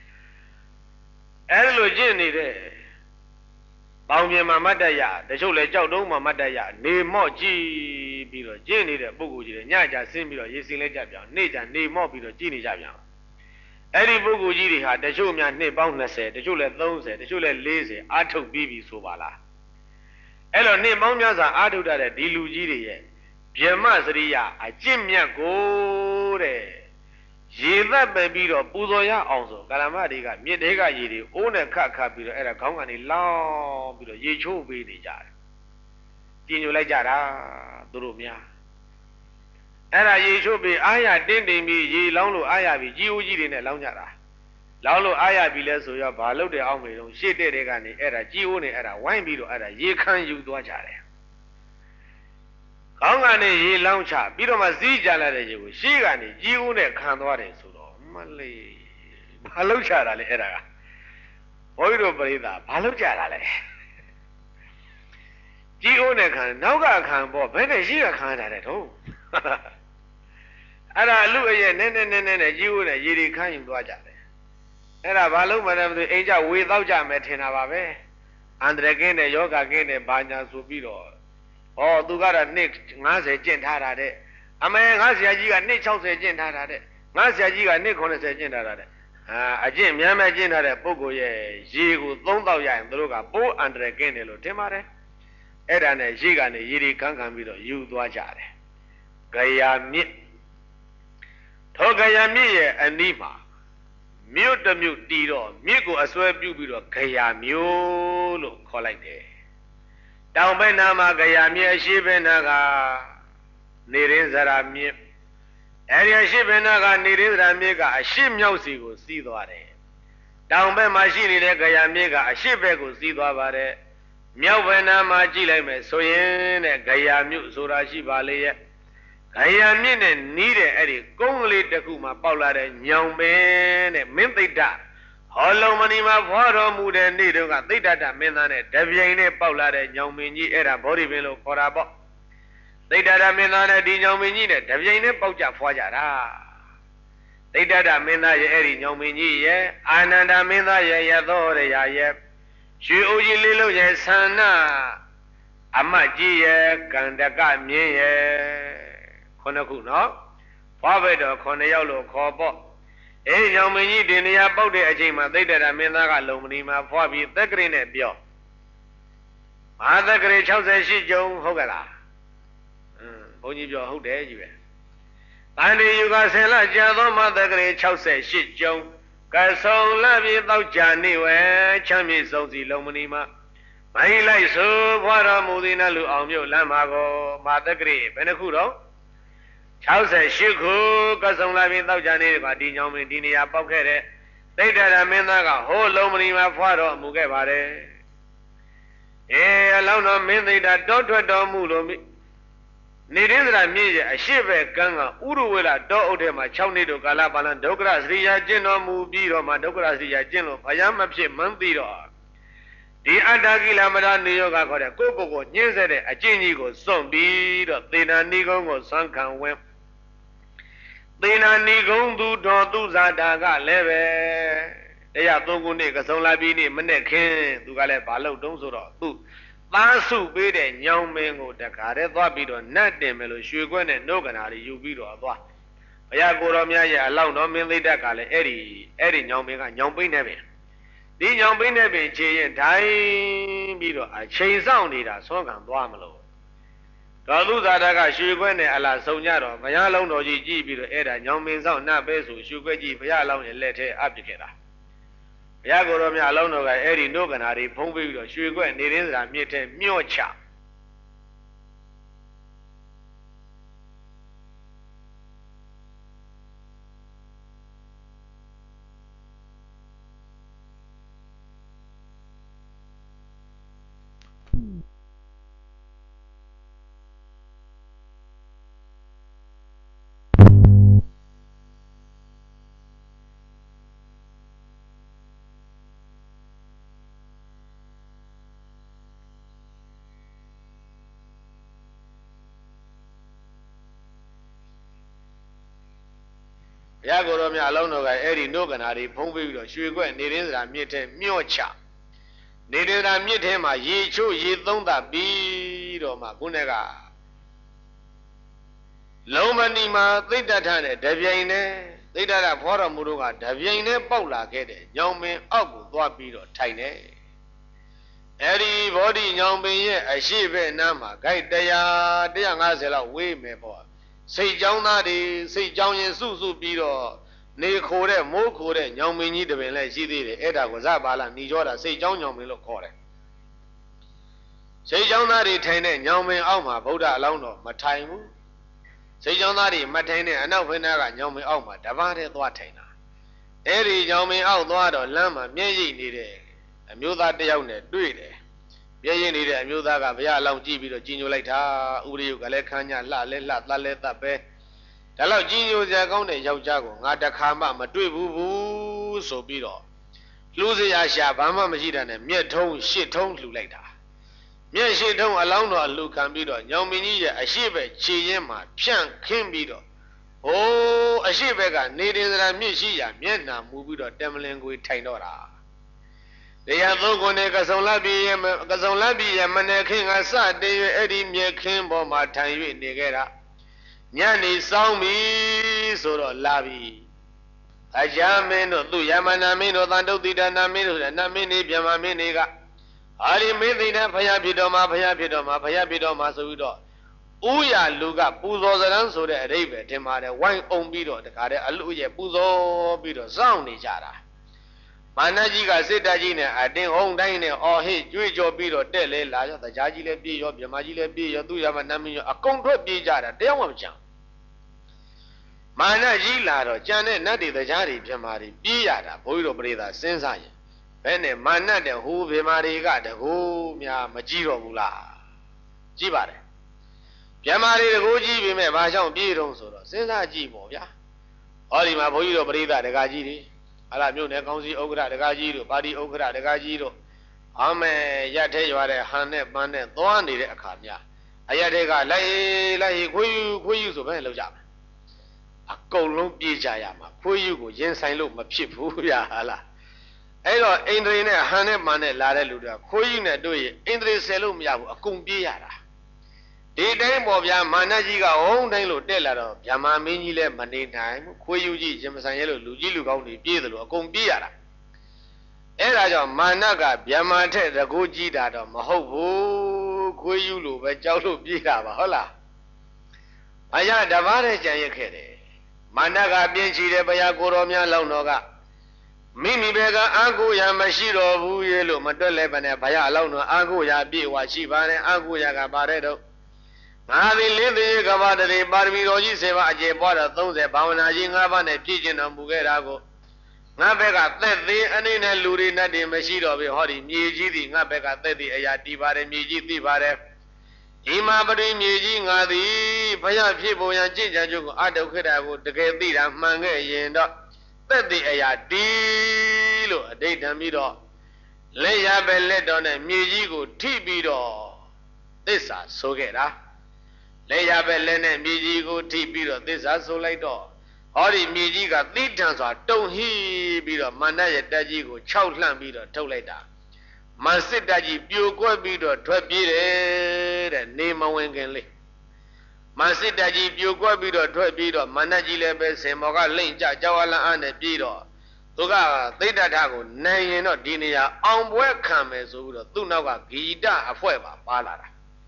S1: အဲ့လိုကျင့်နေတဲ့ပေါင်းမြင်မှာမတ်တရတချို့လဲကြောက်တုံးမှာမတ်တရနေမော့ကြည့်ပြီးတော့ကျင့်နေတဲ့ပုဂ္ဂိုလ်ကြီးတွေညကြဆင်းပြီးတော့ရေစင်လဲကြပြောင်းနေကြနေမော့ပြီးတော့ကြည့်နေကြပြန်အဲ့ဒီပုဂ္ဂိုလ်ကြီးတွေဟာတချို့များနှစ်ပေါင်း၂၀တချို့လဲ၃၀တချို့လဲ၄၀အာထုတ်ပြီးပြီဆိုပါလားအဲ့တော့နှစ်ပေါင်းများစွာအာထုတ်တဲ့ဒီလူကြီးတွေရဲ့ဗျမစရိယအကျင့်မြတ်ကိုတဲ့ရေသက်ပဲပြီးတော့ပူဇော်ရအောင်ဆိုကာလမတွေကမြစ်တဲကရေတွေအိုးနဲ့ခတ်ခတ်ပြီးတော့အဲ့ဒါခေါင်းကနေလောင်းပြီးတော့ရေချိုးပေးနေကြတယ်ကြည်ညိုလိုက်ကြတာသူတို့များအဲ့ဒါရေချိုးပြီးအားရတင်းတင်းပြီးရေလောင်းလို့အားရပြီးကြီးဦးကြီးတွေနဲ့လောင်းကြတာလောင်းလို့အားရပြီးလဲဆိုရောဘာလုပ်တယ်အောင်မေတော့ရှေ့တဲ့တဲ့ကနေအဲ့ဒါကြီးဦးနဲ့အဲ့ဒါဝိုင်းပြီးတော့အဲ့ဒါရေခမ်းယူသွားကြတယ်ခေါင်းကနေရေလောင်းချပြီးတော့မှစီးကြလာတဲ့ရေကိုရှေ့ကနေကြီးဦးနဲ့ခံသွားတယ်ဆိုတော့မလေးဘာလုပ်ချတာလဲအဲ့ဒါကဘုန်းကြီးတို့ပြိဿဘာလုပ်ကြတာလဲကြီးဦးနဲ့ခံနောက်ကခံပေါ့ဘယ်နဲ့ရှိကခံရတာလဲတော့အဲ့ဒါအလူအရဲ့နည်းနည်းနည်းနည်းနဲ့ကြီးဦးနဲ့ရေတွေခမ်းယူသွားကြတယ်အဲ့ဒါဘာလို့မှလည်းမသိအိမ်ကြဝေတော့ကြမယ်ထင်တာပါပဲအန္တရာယ်ကင်းတဲ့ယောဂကင်းတဲ့ဘာညာဆိုပြီးတော့ဟောသူကတော့နှစ်၅၀ကျင့်ထားတာတဲ့အမေငါဆရာကြီးကနှစ်၆၀ကျင့်ထားတာတဲ့ငါဆရာကြီးကနှစ်၇၀ကျင့်ထားတာတဲ့အာအကျင့်များများကျင့်ထားတဲ့ပုဂ္ဂိုလ်ရဲ့ရေကိုသုံးတော့ရရင်သူတို့ကပိုးအန္တရာယ်ကင်းတယ်လို့ထင်ပါတယ်အဲ့ဒါနဲ့ရေကနေရေတွေခမ်းခမ်းပြီးတော့ယူသွားကြတယ်ဂယာမြစ်ထောဂယာမြစ်ရဲ့အနီးမှာမြို့တစ်မြို့တီးတော့မြစ်ကိုအစွဲပြုပြီးတော့ဂယာမြို့လို့ခေါ်လိုက်တယ်တောင်ဘက်နာမှာဂယာမြစ်အရှိဘက်နာကနေရင်းဇရာမြစ်အဲဒီအရှိဘက်နာကနေရင်းဇရာမြစ်ကအရှိမြောက်စီကိုစီးသွားတယ်တောင်ဘက်မှာရှိနေတဲ့ဂယာမြစ်ကအရှိဘက်ကိုစီးသွားပါတယ်မြောက်ဘက်နာမှာကြည့်လိုက်မယ်ဆိုရင်တဲ့ဂယာမြို့ဆိုတာရှိပါလေရဲ့ဂယာမြစ်နဲ့နီးတဲ့အဲ့ဒီကုန်းကလေးတစ်ခုမှာပေါက်လာတဲ့ညောင်ပင်တဲ့မင်းသိတ္တဟောလုံမဏီမှာဖွာတော်မူတဲ့နေ့တုန်းကသိတ္တမင်းသားနဲ့တပြိုင်နဲ့ပေါက်လာတဲ့ညောင်ပင်ကြီးအဲ့ဒါဘောဓိပင်လို့ခေါ်တာပေါ့သိတ္တမင်းသားနဲ့ဒီညောင်ပင်ကြီးနဲ့တပြိုင်နဲ့ပေါက်ကြဖွာကြတာသိတ္တမင်းသားရဲ့အဲ့ဒီညောင်ပင်ကြီးရဲ့အာနန္ဒမင်းသားရဲ့ရသောရရာရဲ့ရွှေအိုကြီးလေးလုံးရဲ့ဆန္ဒအမတ်ကြီးရဲ့ကန္တကမြင်းရဲ့ခုနှစ်ခုနော်ဖွာဘက်တော့ခုနှစ်ယောက်လို့ခေါ်ပေါ့အေးညောင်မင်းကြီးဒီနေရာပေါက်တဲ့အချိန်မှာသိတ္တမင်းသားကလုံမဏီမှာဖွာပြီးသက်ကရိနဲ့ပြောမဟာသက်ကရိ၆၈ကျုံဟုတ်ကလားအင်းဘုန်းကြီးပြောဟုတ်တယ်ကြီးပဲတန်ဒီယူကဆယ်လကြာသောမဟာသက်ကရိ၆၈ကျုံကဆုံလပြေတောက်ကြနေဝဲချမ်းမြေဆုံးစီလုံမဏီမှာမိုင်းလိုက်ဆိုဖွာတော်မူသည်နလူအောင်မြို့လမ်းမှာကိုမဟာသက်ကရိဘယ်နှခုတော့၆၈ခုကဆုံလာပြီးတောက်ကြနေတဲ့ကဒီညောင်မင်းဒီနေရာပေါက်ခဲ့တဲ့သိတ္တရမင်းသားကဟိုးလုံးမဏီမှာဖွာတော်မူခဲ့ပါတယ်အေးအလောင်းတော်မင်းသိတ္တတောထွက်တော်မူလို့နေရင်းစရာမြင့်ရဲ့အရှိဘက်ကန်းကဥရဝေလတောအုပ်ထဲမှာ၆နှစ်တို့ကာလပါလန်ဒုက္ခရစရိယာကျင့်တော်မူပြီးတော့မှဒုက္ခရစရိယာကျင့်လို့ဘာရမဖြစ်မှန်းသိတော့ဒီအတ္တကိလမရနေယောဂခေါ်တဲ့ကိုယ့်ကိုယ်ကိုညှင်းဆဲတဲ့အကျင့်ကြီးကိုစွန့်ပြီးတော့သေနာနိကုံးကိုဆွမ်းခံဝင်သေနာနိဂုံသူတော်သူဇာတာကလည်းပဲတရားသုံးခုနှစ်ကစုံလာပြီးနေ့မနဲ့ခင်းသူကလည်းဘာလို့တုံးဆိုတော့သူသားစုပေးတဲ့ညောင်မင်းကိုတခါတည်းသွားပြီးတော့နတ်တင်မယ်လို့ရွှေခွက်နဲ့နှုတ်ကနာတွေယူပြီးတော့သွားဘုရားကိုတော်မြတ်ရဲ့အလောင်းတော်မင်းသိတ္တကလည်းအဲ့ဒီအဲ့ဒီညောင်မင်းကညောင်ပိနေပဲဒီညောင်ပိနေပင်ခြေရင်ထိုင်ပြီးတော့အချိန်ဆောင်နေတာဆွမ်းခံသွားမလို့တော်သူသာတကရွှေခွက်နဲ့အလားဆုံကြတော့ဘုရားလုံးတော်ကြီးကြည်ပြီးတော့အဲ့ဒါညောင်မင်းဆောင်နတ်ပဲဆိုရွှေခွက်ကြီးဘုရားလောင်းရဲ့လက်ထဲအပ်ပစ်ခဲ့တာဘုရားကိုယ်တော်မြတ်အလောင်းတော်ကအဲ့ဒီနှုတ်ကနာတွေဖုံးပြီးတော့ရွှေခွက်နေရင်းစရာမြစ်ထဲမြော့ချဘုရားကိုယ်တော်မြတ်အလောင်းတော်ကအဲ့ဒီနှုတ်ကနာတွေဖုံးပြီးတော့ရွှေခွက်နေရင်းစရာမြစ်ထဲမြော့ချနေရင်းစရာမြစ်ထဲမှာရေချို့ရေသုံးသပ်ပြီးတော့မှခုနကလုံးမဏီမှာသိတ္တထနဲ့တပြိုင်နဲ့သိတ္တထဖောတော်မူတော့ကတပြိုင်နဲ့ပေါက်လာခဲ့တဲ့ညောင်ပင်အောက်ကိုသွားပြီးတော့ထိုင်တယ်အဲ့ဒီဘောဓိညောင်ပင်ရဲ့အရှိဘက်နားမှာဂိုက်တရားတစ်ရာငါးဆယ်လောက်ဝေးမယ်ပေါ့စိတ်ကြောင်းသားတွေစိတ်ကြောင်းရင်စုစုပြီးတော့နေခိုတဲ့မိုးခိုတဲ့ညောင်မင်းကြီးတပင်လည်းရှိသေးတယ်အဲ့ဒါကိုဇပါလာหนีကြောတာစိတ်ကြောင်းညောင်မင်းလို့ခေါ်တယ်စိတ်ကြောင်းသားတွေထိုင်တဲ့ညောင်မင်းအောက်မှာဗုဒ္ဓအလောင်းတော်မထိုင်ဘူးစိတ်ကြောင်းသားတွေမထိုင်တဲ့အနောက်ဘက်နားကညောင်မင်းအောက်မှာတပါးတည်းသွားထိုင်တာအဲ့ဒီညောင်မင်းအောက်သွားတော့လမ်းမှာမျက်ရည်နေတဲ့အမျိုးသားတစ်ယောက်နဲ့တွေ့တယ်မျက်ရည်နေတဲ့အမျိုးသားကဘုရားအလောင်းကြည့်ပြီးတော့ကြီးညိုလိုက်တာဥရိယကလည်းခမ်းညလှလဲလှသတ်လဲသတ်ပဲဒါလောက်ကြီးညိုစရာကောင်းတဲ့ယောက်ျားကိုငါတခါမှမတွေ့ဘူးဘူးဆိုပြီးတော့လှူစရာရှာဘာမှမရှိတာနဲ့မျက်ထုံးရှစ်ထုံးလှူလိုက်တာမျက်ရှစ်ထုံးအလောင်းတော်လှူခံပြီးတော့ညောင်မင်းကြီးရဲ့အရှိဘက်ခြေရင်းမှာဖြန့်ခင်းပြီးတော့ဟိုးအရှိဘက်ကနေတင်စရာမြင့်ရှိရာမျက်နှာမူပြီးတော့တမလင်ကိုထိုင်တော့တာတရားသုံးခုနဲ့ကစုံလပ်ပြီးရဲ့ကစုံလပ်ပြီးရဲ့မနေ့ခင်းကစတည်၍အဲ့ဒီမြေခင်းပေါ်မှာထိုင်၍နေခဲ့တာညနေဆောင်ပြီဆိုတော့လာပြီအကြမင်းတို့သူယမနာမင်းတို့တန်တုတ်တိတနာမင်းတို့နတ်မင်းနေပြမမင်းတွေကအာဒီမင်းသိတဲ့ဖယားဖြစ်တော်မှာဖယားဖြစ်တော်မှာဖယားဖြစ်တော်မှာဆိုပြီးတော့ဥရလူကပူဇော်စရန်ဆိုတဲ့အဓိပ္ပာယ်တင်ပါတယ်ဝိုင်းအောင်ပြီးတော့တခါတည်းအလူရဲ့ပူဇော်ပြီးတော့စောင့်နေကြတာမာနကြီးကစစ်တပ်ကြီးနဲ့အတင်းဟုံတိုင်းနဲ့အော်ဟစ်ကြွေးကြော်ပြီးတော့တက်လဲလာရောတရားကြီးလည်းပြေးရောမြမကြီးလည်းပြေးရောသူရမနမ်းမင်းရောအကုန်ထွက်ပြေးကြတာတရားမှမချမ်းမာနကြီးလာတော့ကြံတဲ့နတ်တွေတရားတွေမြမတွေပြေးရတာဘုန်းကြီးတို့ပြိဿစဉ်းစားရင်ဘယ်နဲ့မာနတဲ့ဟိုးဗေမာတွေကတကူများမကြည့်တော့ဘူးလားကြည့်ပါတယ်မြမတွေတကူကြည့်ပြီမဲ့ဘာကြောင့်ပြေးတော့ဆိုတော့စဉ်းစားကြည့်ပေါ့ဗျာဟောဒီမှာဘုန်းကြီးတို့ပြိဿတကာကြီးတွေအလားမြို့နယ်ကောင်းစီဥက္ကဋ္ဌတကာကြီးတို့ပါတီဥက္ကဋ္ဌတကာကြီးတို့အမေရက်ထဲရွာတဲ့ဟန်နဲ့ပန်းနဲ့သွားနေတဲ့အခါများအရက်တွေကလိုက်လိုက်ခွေးယူခွေးယူဆိုပဲလောက်ကြမယ်အကုန်လုံးပြေးကြရမှာခွေးယူကိုရင်ဆိုင်လို့မဖြစ်ဘူးဗျာဟာလားအဲ့တော့အိန္ဒြေနဲ့ဟန်နဲ့ပန်းနဲ့လာတဲ့လူတွေကခွေးယူနဲ့တွေ့ရင်အိန္ဒြေဆယ်လို့မရဘူးအကုန်ပြေးရတာဒီတိုင်းပေါ်ဗျာမာနကြီးကဝုန်းတိုင်းလို့တက်လာတော့ဗျာမာမင်းကြီးလည်းမနေနိုင်ဘူးခွေးယူကြီးရင်မဆိုင်ရဲလို့လူကြီးလူကောင်းတွေပြေးတယ်လို့အကုန်ပြေးရတာအဲ့ဒါကြောင့်မာနကဗျာမာထက်တကူကြီးတာတော့မဟုတ်ဘူးခွေးယူလို့ပဲကြောက်လို့ပြေးတာပါဟုတ်လားအရာတပါးတဲ့ကြံရက်ခဲ့တယ်မာနကပြင်းချီတဲ့ဘုရားကိုတော်များလောင်းတော်ကမိမိဘက်ကအာကိုရာမရှိတော်ဘူးရဲ့လို့မတွက်လဲပဲနဲ့ဘုရားအလောင်းတော်အာကိုရာပြေဝရှိပါတယ်အာကိုရာကပါတယ်တော့ငါသည်လင်းသေးကဘာတည်းပါရမီတော်ကြီးဆေပါအကျေပွားတော့သုံးဆယ်ဘာဝနာကြီး၅ပါးနဲ့ပြည့်ကျင်တော်မူခဲ့တာကိုငါဘက်ကသက်သေးအနေနဲ့လူတွေနဲ့တည်းမရှိတော့ပြီဟောဒီမြေကြီးသည်ငါဘက်ကသက်သေးအရာတည်ပါတယ်မြေကြီးသိပါတယ်ဒီမှာပရိမြေကြီးငါသည်ဘုရားဖြစ်ပေါ်ရန်ကြင်ကြံကြုတ်ကိုအတုခေတ္တကိုတကယ်သိတာမှန်ခဲ့ရင်တော့သက်သေးအရာတည်လို့အဋိဌံပြီးတော့လက်ရပဲလက်တော်နဲ့မြေကြီးကိုထိပြီးတော့သစ္စာဆိုခဲ့တာလက်ရပဲလက်နဲ့မြေကြီးကိုထိပြီးတော့သစ္စာဆိုလိုက်တော့ဟောဒီမြေကြီးကသိတံစွာတုံဟိပြီးတော့မန္တရဲ့တက်ကြီးကိုခြောက်လှန့်ပြီးတော့ထုတ်လိုက်တာမန်စစ်တက်ကြီးပြိုကွက်ပြီးတော့ထွက်ပြေးတယ်တဲ့နေမဝင်ခင်လေးမန်စစ်တက်ကြီးပြိုကွက်ပြီးတော့ထွက်ပြေးတော့မန္တကြီးလည်းပဲစင်မော်ကလိမ့်ကြကြောက်လန့်အားနဲ့ပြေးတော့သူကသိတ္တထကိုနိုင်ရင်တော့ဒီနေရာအောင်ပွဲခံမယ်ဆိုပြီးတော့သူ့နောက်ကဂီတအဖွဲ့ပါပါလာတာ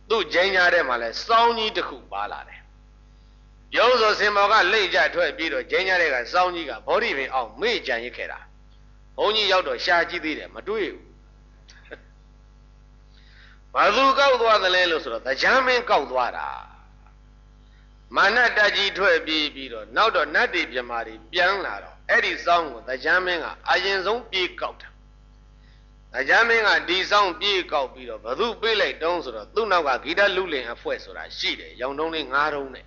S1: သူ့ဂျိမ်းညာထဲမှာလဲစောင်းကြီးတစ်ခုပါလာတယ်ရုပ်ဆိုစင်မောကလိမ့်ကြထွက်ပြီးတော့ဂျိမ်းညာတွေကစောင်းကြီးကဘောဓိပင်အောင်မေ့ကြံရစ်ခဲ့တာဘုန်းကြီးရောက်တော့ရှာကြည့်သေးတယ်မတွေ့ဘူးဘာသူကောက်သွားသလဲလို့ဆိုတော့တရားမင်းကောက်သွားတာမာနတကြီးထွက်ပြီးပြီးတော့နောက်တော့နတ်တွေပြမာတွေပြန်လာတော့အဲ့ဒီစောင်းကိုတရားမင်းကအရင်ဆုံးပြေးကောက်တာတရားမင်းကဒီစောင်းပြေးကောက်ပြီးတော့ဘသူပေးလိုက်တုံးဆိုတော့သူ့နောက်ကဂီတလူလင်အဖွဲဆိုတာရှိတယ်ရောင်တုံးလေးငါးတုံးနဲ့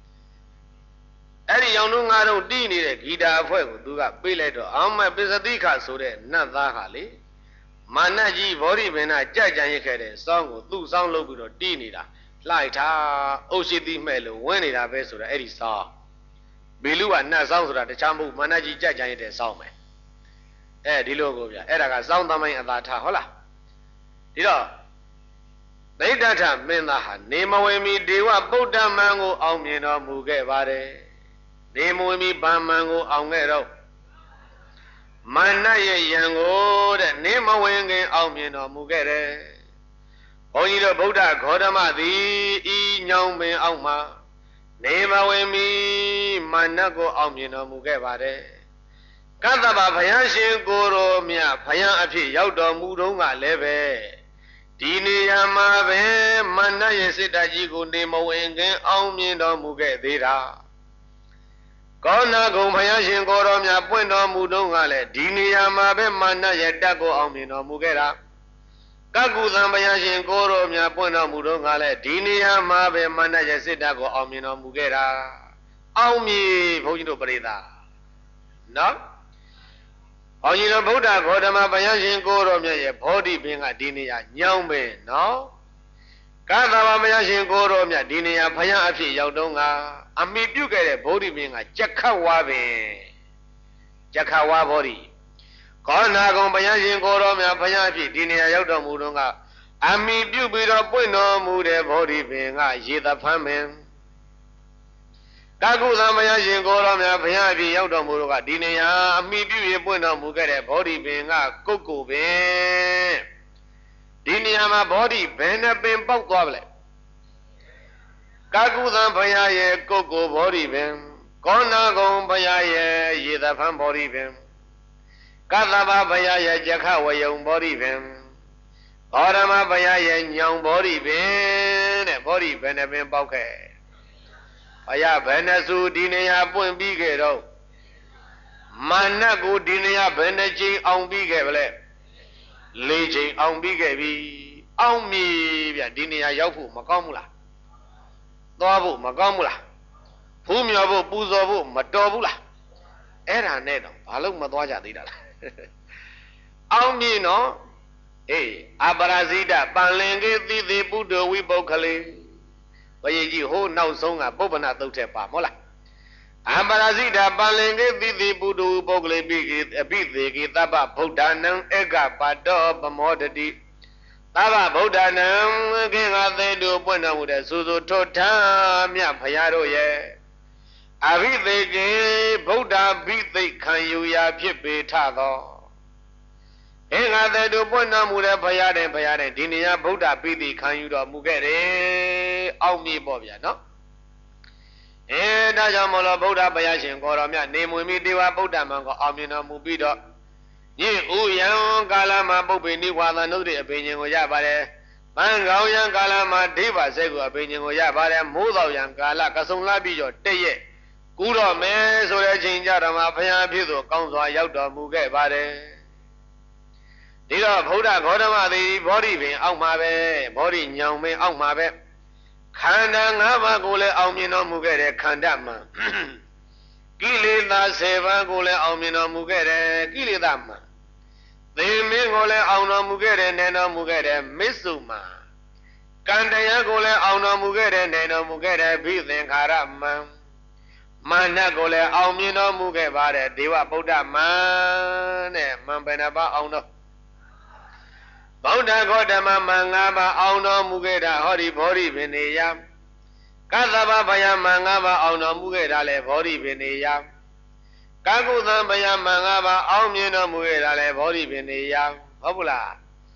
S1: အဲ့ဒီရောင်တုံးငါးတုံးတီးနေတဲ့ဂီတအဖွဲကိုသူကပေးလိုက်တော့အောင်မပစ္စတိခဆိုတဲ့နတ်သားဟာလေမာနကြီးဘောဓိပင်နာကြက်ကြံရစ်ခဲ့တဲ့စောင်းကိုသူ့စောင်းလုပ်ပြီးတော့တီးနေတာလှိုက်ထားအုတ်ရှိသီးမဲ့လို့ဝင်းနေတာပဲဆိုတာအဲ့ဒီစောင်းဘီလူကနတ်စောင်းဆိုတာတခြားမဟုတ်မာနကြီးကြက်ကြံရစ်တဲ့စောင်းပဲအဲဒီလိုကိုဗျအဲ့ဒါကစောင်းသမိုင်းအသာထားဟုတ်လားဒီတော့ဒိဋ္ဌထမင်းသားဟာနေမဝေမီဒေဝဗုဒ္ဓမံကိုအောင်မြင်တော်မူခဲ့ပါတယ်နေမဝေမီဗာမံကိုအောင်ခဲ့တော့မာနရဲ့ယံကိုတဲ့နေမဝင်ခင်အောင်မြင်တော်မူခဲ့တယ်ဘုန်းကြီးတို့ဗုဒ္ဓဂေါတမသည်ဤညောင်းပင်အောက်မှာနေမဝင်မီမာနကိုအောင်မြင်တော်မူခဲ့ပါတယ်ကတ္တဗဘုရားရှင်ကိုရောမြတ်ဘုရားအဖြစ်ရောက်တော်မူတုန်းကလည်းပဲဒီနေရာမှာပဲမာနရဲ့စိတ်ဓာတ်ကြီးကိုနေမဝင်ခင်အောင်မြင်တော်မူခဲ့သေးတာကောနာကုံဘုရားရှင်ကိုရောမြတ်ပွင့်တော်မူတုန်းကလည်းဒီနေရာမှာပဲမာနရဲ့တက်ကိုအောင်မြင်တော်မူခဲ့တာကကုသံဘုရားရှင်ကိုရောမြတ်ပွင့်တော်မူတုန်းကလည်းဒီနေရာမှာပဲမာနရဲ့စိတ်ဓာတ်ကိုအောင်မြင်တော်မူခဲ့တာအောင်မြင်ဘုန်းကြီးတို့ပရိသတ်နော်ဘုန်းကြီးတို့ဗုဒ္ဓဂေါတမဘုရားရှင်ကိုရောမြတ်ရဲ့ဘောဓိပင်ကဒီနေရာညောင်းပင်နော်ကသဗ္ဗဘုရားရှင်ကိုရောမြတ်ဒီနေရာဘုရားအဖြစ်ရောက်တုန်းကအမိပြုခဲ့တဲ့ဘောဓိပင်ကကြက်ခတ်ဝါပင်ကြက်ခတ်ဝါဘောဓိကောနာကုံဘုရားရှင်ကိုရောမြတ်ဘုရားအဖြစ်ဒီနေရာရောက်တော်မူတုန်းကအမိပြုပြီးတော့ပွင့်တော်မူတဲ့ဘောဓိပင်ကရေသဖမ်းပင်ကကုသံဘုရားရှင်ကိုရောမြတ်ဘုရားအဖြစ်ရောက်တော်မူတော့ကဒီနေရာအမိပြုရပွင့်တော်မူခဲ့တဲ့ဘောဓိပင်ကကုတ်ကိုပင်ဒီနေရာမှာဘောဓိဘယ်နှပင်ပေါက်သွားပါလဲကကုသံဘုရားရဲ့ကုတ်ကိုဘောဓိပင်ကောနာကုံဘုရားရဲ့ရေသဖမ်းဘောဓိပင်ကသဗ္ဗဘုရားရဲ့ကြခဝယုံဘောဓိပင်ဘောဓမဘုရားရဲ့ညောင်ဘောဓိပင်တဲ့ဘောဓိဘယ်နှပင်ပေါက်ခဲ့ဘုရားဘယ်နှစုဒီနေရာပွင့်ပြီးခဲ့တော့မာနကိုဒီနေရာဘယ်နှချိန်အောင်ပြီးခဲ့ဗလဲလေးချိန်အောင်ပြီးခဲ့ပြီအောင်မီဗျဒီနေရာရောက်ဖို့မကောင်းဘူးလားသွားဖို့မကောင်းဘူးလားဖူးမြော်ဖို့ပူဇော်ဖို့မတော်ဘူးလားအဲ့ဒါနဲ့တော့ဘာလို့မသွားကြသေးတာလဲအောင်မီနော်အေးအပရာဇိတပန်လင်ကေသီတိပုဒ္ဓဝိပုခ္ခလေဘယင်ကြီးဟိုးနောက်ဆုံးကပုပ္ပနာသုတ်တဲ့ပါမဟုတ်လားအပရာဇိတာပလင်ကေသီတိပုဒ္ဓဝပုဂ္ဂလေပိကေအပိသေကေသဗ္ဗဗုဒ္ဓနံဧကပါတောပမောတတိသဗ္ဗဗုဒ္ဓနံခေငါသေတုပွင့်တော်မူတဲ့စူစူထွတ်ထမြတ်ဖရာတို့ရဲ့အဘိသေကေဗုဒ္ဓဘိသိက်ခံယူရာဖြစ်ပေထသောအင်္ဂါတေတုပွင့်တော်မူတဲ့ဘုရားတဲ့ဘုရားတဲ့ဒီနေရာဗုဒ္ဓပိသိခံယူတော်မူခဲ့တယ်အောက်မြေပေါ့ဗျာနော်အဲဒါကြောင့်မလို့ဗုဒ္ဓဘုရားရှင်ကိုတော်မြတ်နေမွေမိတေဝဗုဒ္ဓမံကိုအောင်မြင်တော်မူပြီးတော့ညင်ဥယံကာလမှာပုပ္ပေနိဝါဒနုဒ္ဓိအဘိညာဉ်ကိုရပါတယ်။မံကောင်းယံကာလမှာဒိဗ္ဗစေကိုအဘိညာဉ်ကိုရပါတယ်။မိုးတော်ယံကာလကဆုံလာပြီးတော့တည့်ရက်ကူတော်မယ်ဆိုတဲ့အချိန်ကြတော့မှဘုရားဖြစ်သူကောင်းစွာရောက်တော်မူခဲ့ပါတယ်။ဒီတော့ဗုဒ္ဓဂေါတမသည်ဘောဓိပင်အောက်မှာပဲဘောဓိညောင်ပင်အောက်မှာပဲခန္ဓာ၅ပါးကိုလည်းအောင်မြင်တော်မူခဲ့တဲ့ခန္ဓာမှန်ကိလေသာ၁၀ပါးကိုလည်းအောင်မြင်တော်မူခဲ့တဲ့ကိလေသာမှန်သေမင်းကိုလည်းအောင်တော်မူခဲ့တဲ့နိုင်တော်မူခဲ့တဲ့မစ္စုမှန်ကံတရားကိုလည်းအောင်တော်မူခဲ့တဲ့နိုင်တော်မူခဲ့တဲ့ဘိသင်္ခါရမှန်မာနကိုလည်းအောင်မြင်တော်မူခဲ့ပါတယ်ဒေဝဗုဒ္ဓမှန်တဲ့မှန်ပဲနှပါအောင်တော်ဗုဒ္ဓဂေါတမမံငါးပါးအောင်တော်မူခဲ့တာဟောဒီဘောဓိပင်နေယကသဗ္ဗဘယမံငါးပါးအောင်တော်မူခဲ့တာလေဘောဓိပင်နေယကကုသံဘယမံငါးပါးအောင်မြင်တော်မူခဲ့တာလေဘောဓိပင်နေယဟုတ်ဘူးလား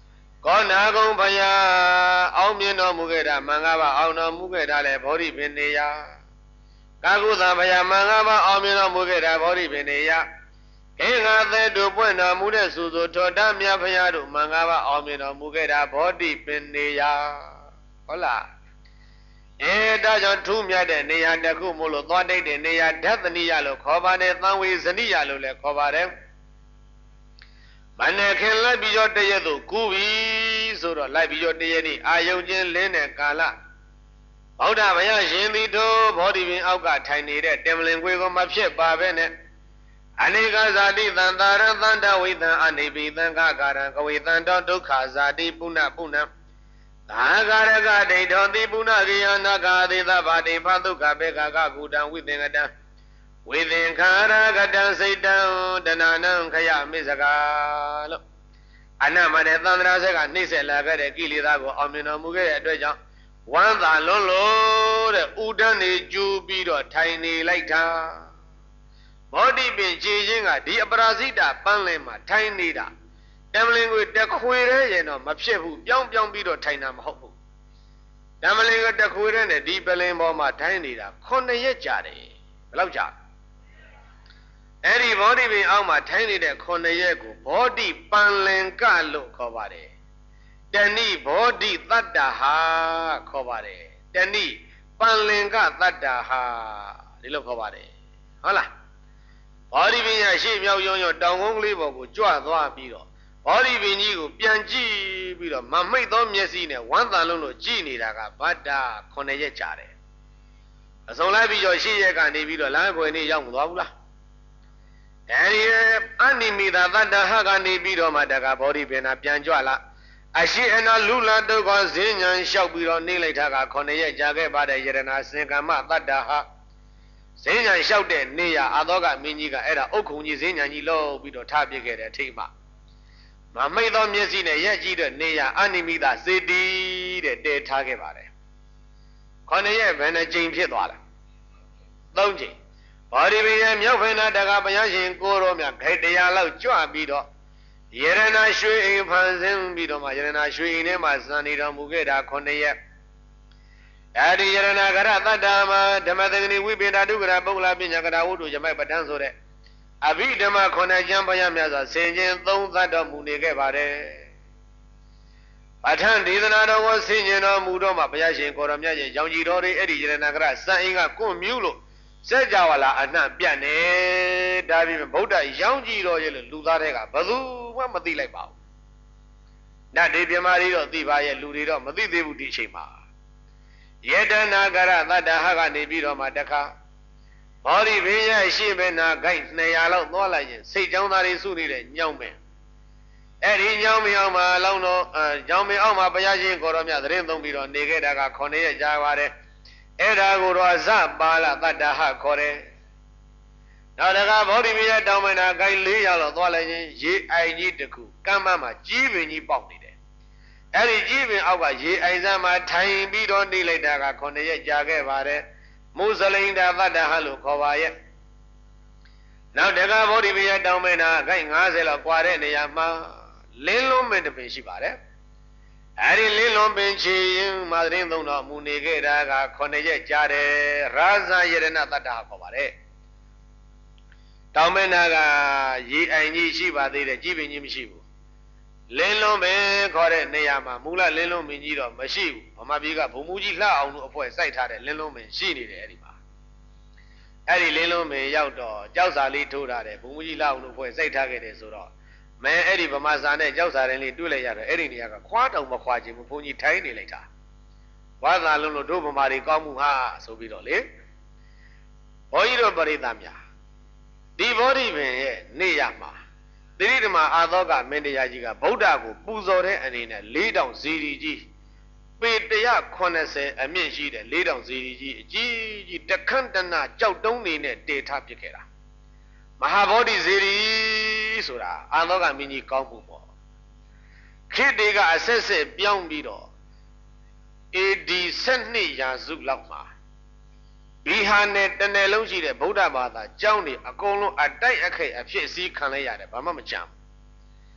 S1: ကောနာကုံဘုရားအောင်မြင်တော်မူခဲ့တာမင်္ဂပါအောင်တော်မူခဲ့တာလေဗောဓိပင်နေယကာကုသဘုရားမင်္ဂပါအောင်မြင်တော်မူခဲ့တာဗောဓိပင်နေယခေငါသက်တို့ပွင့်တော်မူတဲ့စုစုထောတမြတ်ဘုရားတို့မင်္ဂပါအောင်မြင်တော်မူခဲ့တာဗောဓိပင်နေယဟုတ်လားအဲဒါကြောင့်ထူးမြတ်တဲ့နေရာတစ်ခုမို့လို့သွားတိတ်တဲ့နေရာဓတ္တနိယလို့ခေါ်ပါတယ်သံဝေဇနိယလို့လည်းခေါ်ပါတယ်မနဲ့ခင်လိုက်ပြီးတော့တရက်သို့ကူးပြီဆိုတော့လိုက်ပြီးတော့တရက်နေ့အာယုံချင်းလင်းတဲ့ကာလဗုဒ္ဓဘုရားရှင်သည်တို့ဘောဓိပင်အောက်ကထိုင်နေတဲ့တင်မလင်ခွေကိုမဖြစ်ပါပဲနဲ့အနေကဇာတိသံသာရသန္တဝိသံအနေပိသံဃကာရံကဝေသံတောဒုက္ခဇာတိပုဏ္ဏပုဏ္ဏသာဂရကဒိဋ္ဌောတိပုဏ္ဏကိယနာဂာသေသဗာတိဖသုခဘေကကကုတံဝိသင်္ကတံဝိသင်္ခာရကတံစိတ်တံတဏနံခယမိစကာလို့အနမတဲ့သန္တရာဆက်ကနှိမ့်ဆက်လာခဲ့တဲ့ကိလေသာကိုအောင်မြင်တော်မူခဲ့တဲ့အတွက်ကြောင့်ဝမ်းသာလွန်းလို့တဲ့ဥဒန်းနေကျူပြီးတော့ထိုင်နေလိုက်တာဘောဓိပင်ခြေချင်းကဒီအပရာဇိတပန်းလင်းမှာထိုင်နေတာတမလင်ကိုတခွေရဲရင်တော့မဖြစ်ဘူးပြောင်းပြောင်းပြီးတော့ထိုင်တာမဟုတ်ဘူးတမလင်ကတခွေရဲနဲ့ဒီပလင်ပေါ်မှာထိုင်နေတာခုနှစ်ရက်ကြာတယ်ဘယ်လောက်ကြာအဲ့ဒီဘောဓိပင်အောက်မှာထိုင်နေတဲ့ခုနှစ်ရက်ကိုဘောဓိပန်လင်ကလို့ခေါ်ပါတယ်တဏိဘောဓိတတ္တဟာခေါ်ပါတယ်တဏိပန်လင်ကတတ္တဟာဒီလိုခေါ်ပါတယ်ဟုတ်လားဘောဓိပင်ရရှေ့မြောက်ရုံရောတောင်ကုန်းကလေးပေါ်ကိုကြွသွားပြီးတော့ဘောဓိပင်ကြီးကိုပြန်ကြည့်ပြီးတော့မမိတ်သောမျက်စိနဲ့ဝမ်းသာလုံးလို့ကြည့်နေတာကဗတ္တခုနှစ်ရက်ကြာတယ်အစုံလိုက်ပြီးတော့ရှေ့ရက်ကနေပြီးတော့လမ်းခွေနေရောက်မသွားဘူးလားအဲဒီအနိမိတာတတ္တဟကနေပြီးတော့မှတကဘောဓိပင်နာပြန်ကြွလာအရှိအနာလူလာဒုက္ခဈဉ္ဉံလျှောက်ပြီးတော့နေလိုက်တာကခုနှစ်ရက်ကြာခဲ့ပါတဲ့ယရဏစင်ကမ္မတတ္တဟဈဉ္ဉံလျှောက်တဲ့နေရအာသောကမင်းကြီးကအဲ့ဒါဥက္ခုံကြီးဈဉ္ဉံကြီးလှုပ်ပြီးတော့ထားပြခဲ့တဲ့အထိတ်မှမမိတ်သောမျက်စိနဲ့ရက်ကြည့်တဲ့နေရအနိမိတာစေတီတဲ့တည်ထားခဲ့ပါတယ်ခုနှစ်ရက်ဘယ်နှကြိမ်ဖြစ်သွားလဲသုံးကြိမ်ဘောဓိပင်ရဲ့မြောက်ဖင်နာတကဘုရားရှင်ကိုရောမြတ်ဂိတ်တရားလောက်ကြွပြီးတော့ယရဏရွှေအိမ်ဖန်ဆင်းပြီးတော့မှယရဏရွှေအိမ်ထဲမှာစံနေတော်မူခဲ့တာခုနှစ်ရက်အဲဒီယရဏကရတတ္တမှာဓမ္မသင်္ကနိဝိပေဒဒုက္ခရပုဂ္ဂလပညာကရဝတ္ထုယမိုက်ပဋ္ဌာန်းဆိုတဲ့အဘိဓမ္မခုနှစ်ကျမ်းဘုရားမြတ်စွာဆင်ခြင်သုံးသတ်တော်မူနေခဲ့ပါတယ်ပဋ္ဌာန်းဒေသနာတော်ကိုဆင်ခြင်တော်မူတော့မှဘုရားရှင်ကိုရောမြတ်ရဲ့ရောင်ကြီးတော်တွေအဲ့ဒီယရဏကရစံအိမ်ကကွန့်မြူးလို့စัจ java လာအနှံ့ပြတ်နေဒါပြီးဗုဒ္ဓရောင်ကြီးတော်ရဲ့လူသားတွေကဘယ်သူမှမသိလိုက်ပါဘူးနတ်တွေပြမာတွေတော့သိပါရဲ့လူတွေတော့မသိသေးဘူးဒီအချိန်မှာယေတနာကရတတ္တဟကနေပြီးတော့မှတခါဘောဓိပင်ရဲ့ရှေ့ဘက်နာဂိုက်နှစ်ရာလောက်သွားလိုက်ရင်စိတ်ကြောင်းသားတွေစုနေတဲ့ညောင်းပင်အဲ့ဒီညောင်းမအောင်မှာအလောင်းတော်အဲညောင်းမအောင်မှာဘုရားရှင်ကိုရောမြတ်သတင်းသုံးပြီးတော့နေခဲ့တာကခုနှစ်ရက်ကြာပါတယ်အဲ့ဒါကိုတော့ဇပါလတတ္တဟခေါ်တယ်နောက်တကဗောဓိပင်ရဲ့တောင်ပင်နာဂိုက်လေးရာလောက်သွားလိုက်ရင်ရေအိုင်ကြီးတစ်ခုကမ်းမမှာကြီးပင်ကြီးပေါက်နေတယ်အဲ့ဒီကြီးပင်အောက်ကရေအိုင်စမ်းမှာထိုင်ပြီးတော့နေလိုက်တာကခုနှစ်ရက်ကြာခဲ့ပါတယ်မုဇလိန်တာတတ္တဟလို့ခေါ်ပါရဲ့နောက်တကဗောဓိပင်ရဲ့တောင်ပင်နာဂိုက်ငါးဆယ်လောက်ကွာတဲ့နေရာမှာလင်းလုံးပင်တစ်ပင်ရှိပါတယ်အဲ့ဒီလင်းလုံးပင်ချီရင်မာသရင်သုံးတော်မူနေခဲ့တာကခုနှစ်ရက်ကြာတယ်ရာဇယရဏတတ္တဟခေါ်ပါတယ်တောင်မင်းနာကရေအိုင်ကြီးရှိပါသေးတယ်ကြီးပင်ကြီးမရှိဘူးလင်းလုံးပင်ခေါ်တဲ့နေရာမှာမူလလင်းလုံးပင်ကြီးတော့မရှိဘူးဗမာပြည်ကဘုံမူကြီးလှအောင်လို့အဖွဲ့စိုက်ထားတဲ့လင်းလုံးပင်ရှိနေတယ်အဲ့ဒီမှာအဲ့ဒီလင်းလုံးပင်ရောက်တော့ကြောက်စာလေးထိုးထားတယ်ဘုံမူကြီးလှအောင်လို့အဖွဲ့စိုက်ထားခဲ့တယ်ဆိုတော့မဲအဲ့ဒီဗမာစာနဲ့ကြောက်စာရင်လေးတွေ့လိုက်ရတယ်အဲ့ဒီနေရာကခွားတောင်မခွာခြင်းဘူးဘုန်းကြီးထိုင်းနေလိုက်တာဝါသာလုံးလို့တို့ဗမာတွေကောင်းမှုဟာဆိုပြီးတော့လေဘုန်းကြီးတို့ပရိသတ်များဒီဘောဓိပင်ရဲ့နေရမှာတိရိဓမ္မအာသောကမင်းတရားကြီးကဗုဒ္ဓကိုပူဇော်တဲ့အနေနဲ့လေးတောင်ဇီရီကြီးပေတရာခုနှစ်ဆယ်အမြင့်ရှိတဲ့လေးတောင်ဇီရီကြီးအကြီးကြီးတခန့်တနာကြောက်တုံးနေနဲ့တေထားပစ်ခဲ့တာမဟာဗောဓိဇီရီဆိုတာအာသောကမင်းကြီးကောင်းမှုပေါ့ခေတ်တွေကအဆက်ဆက်ပြောင်းပြီးတော့ အေဒီ ဆယ်နှစ်ရာစုလောက်မှာဘီဟာနဲ့တနယ်လုံးရှိတဲ့ဗုဒ္ဓဘာသာကျောင်းတွေအကုန်လုံးအတိုက်အခိုက်အဖြစ်အစည်းခံလိုက်ရတယ်ဘာမှမကြမ်းဒ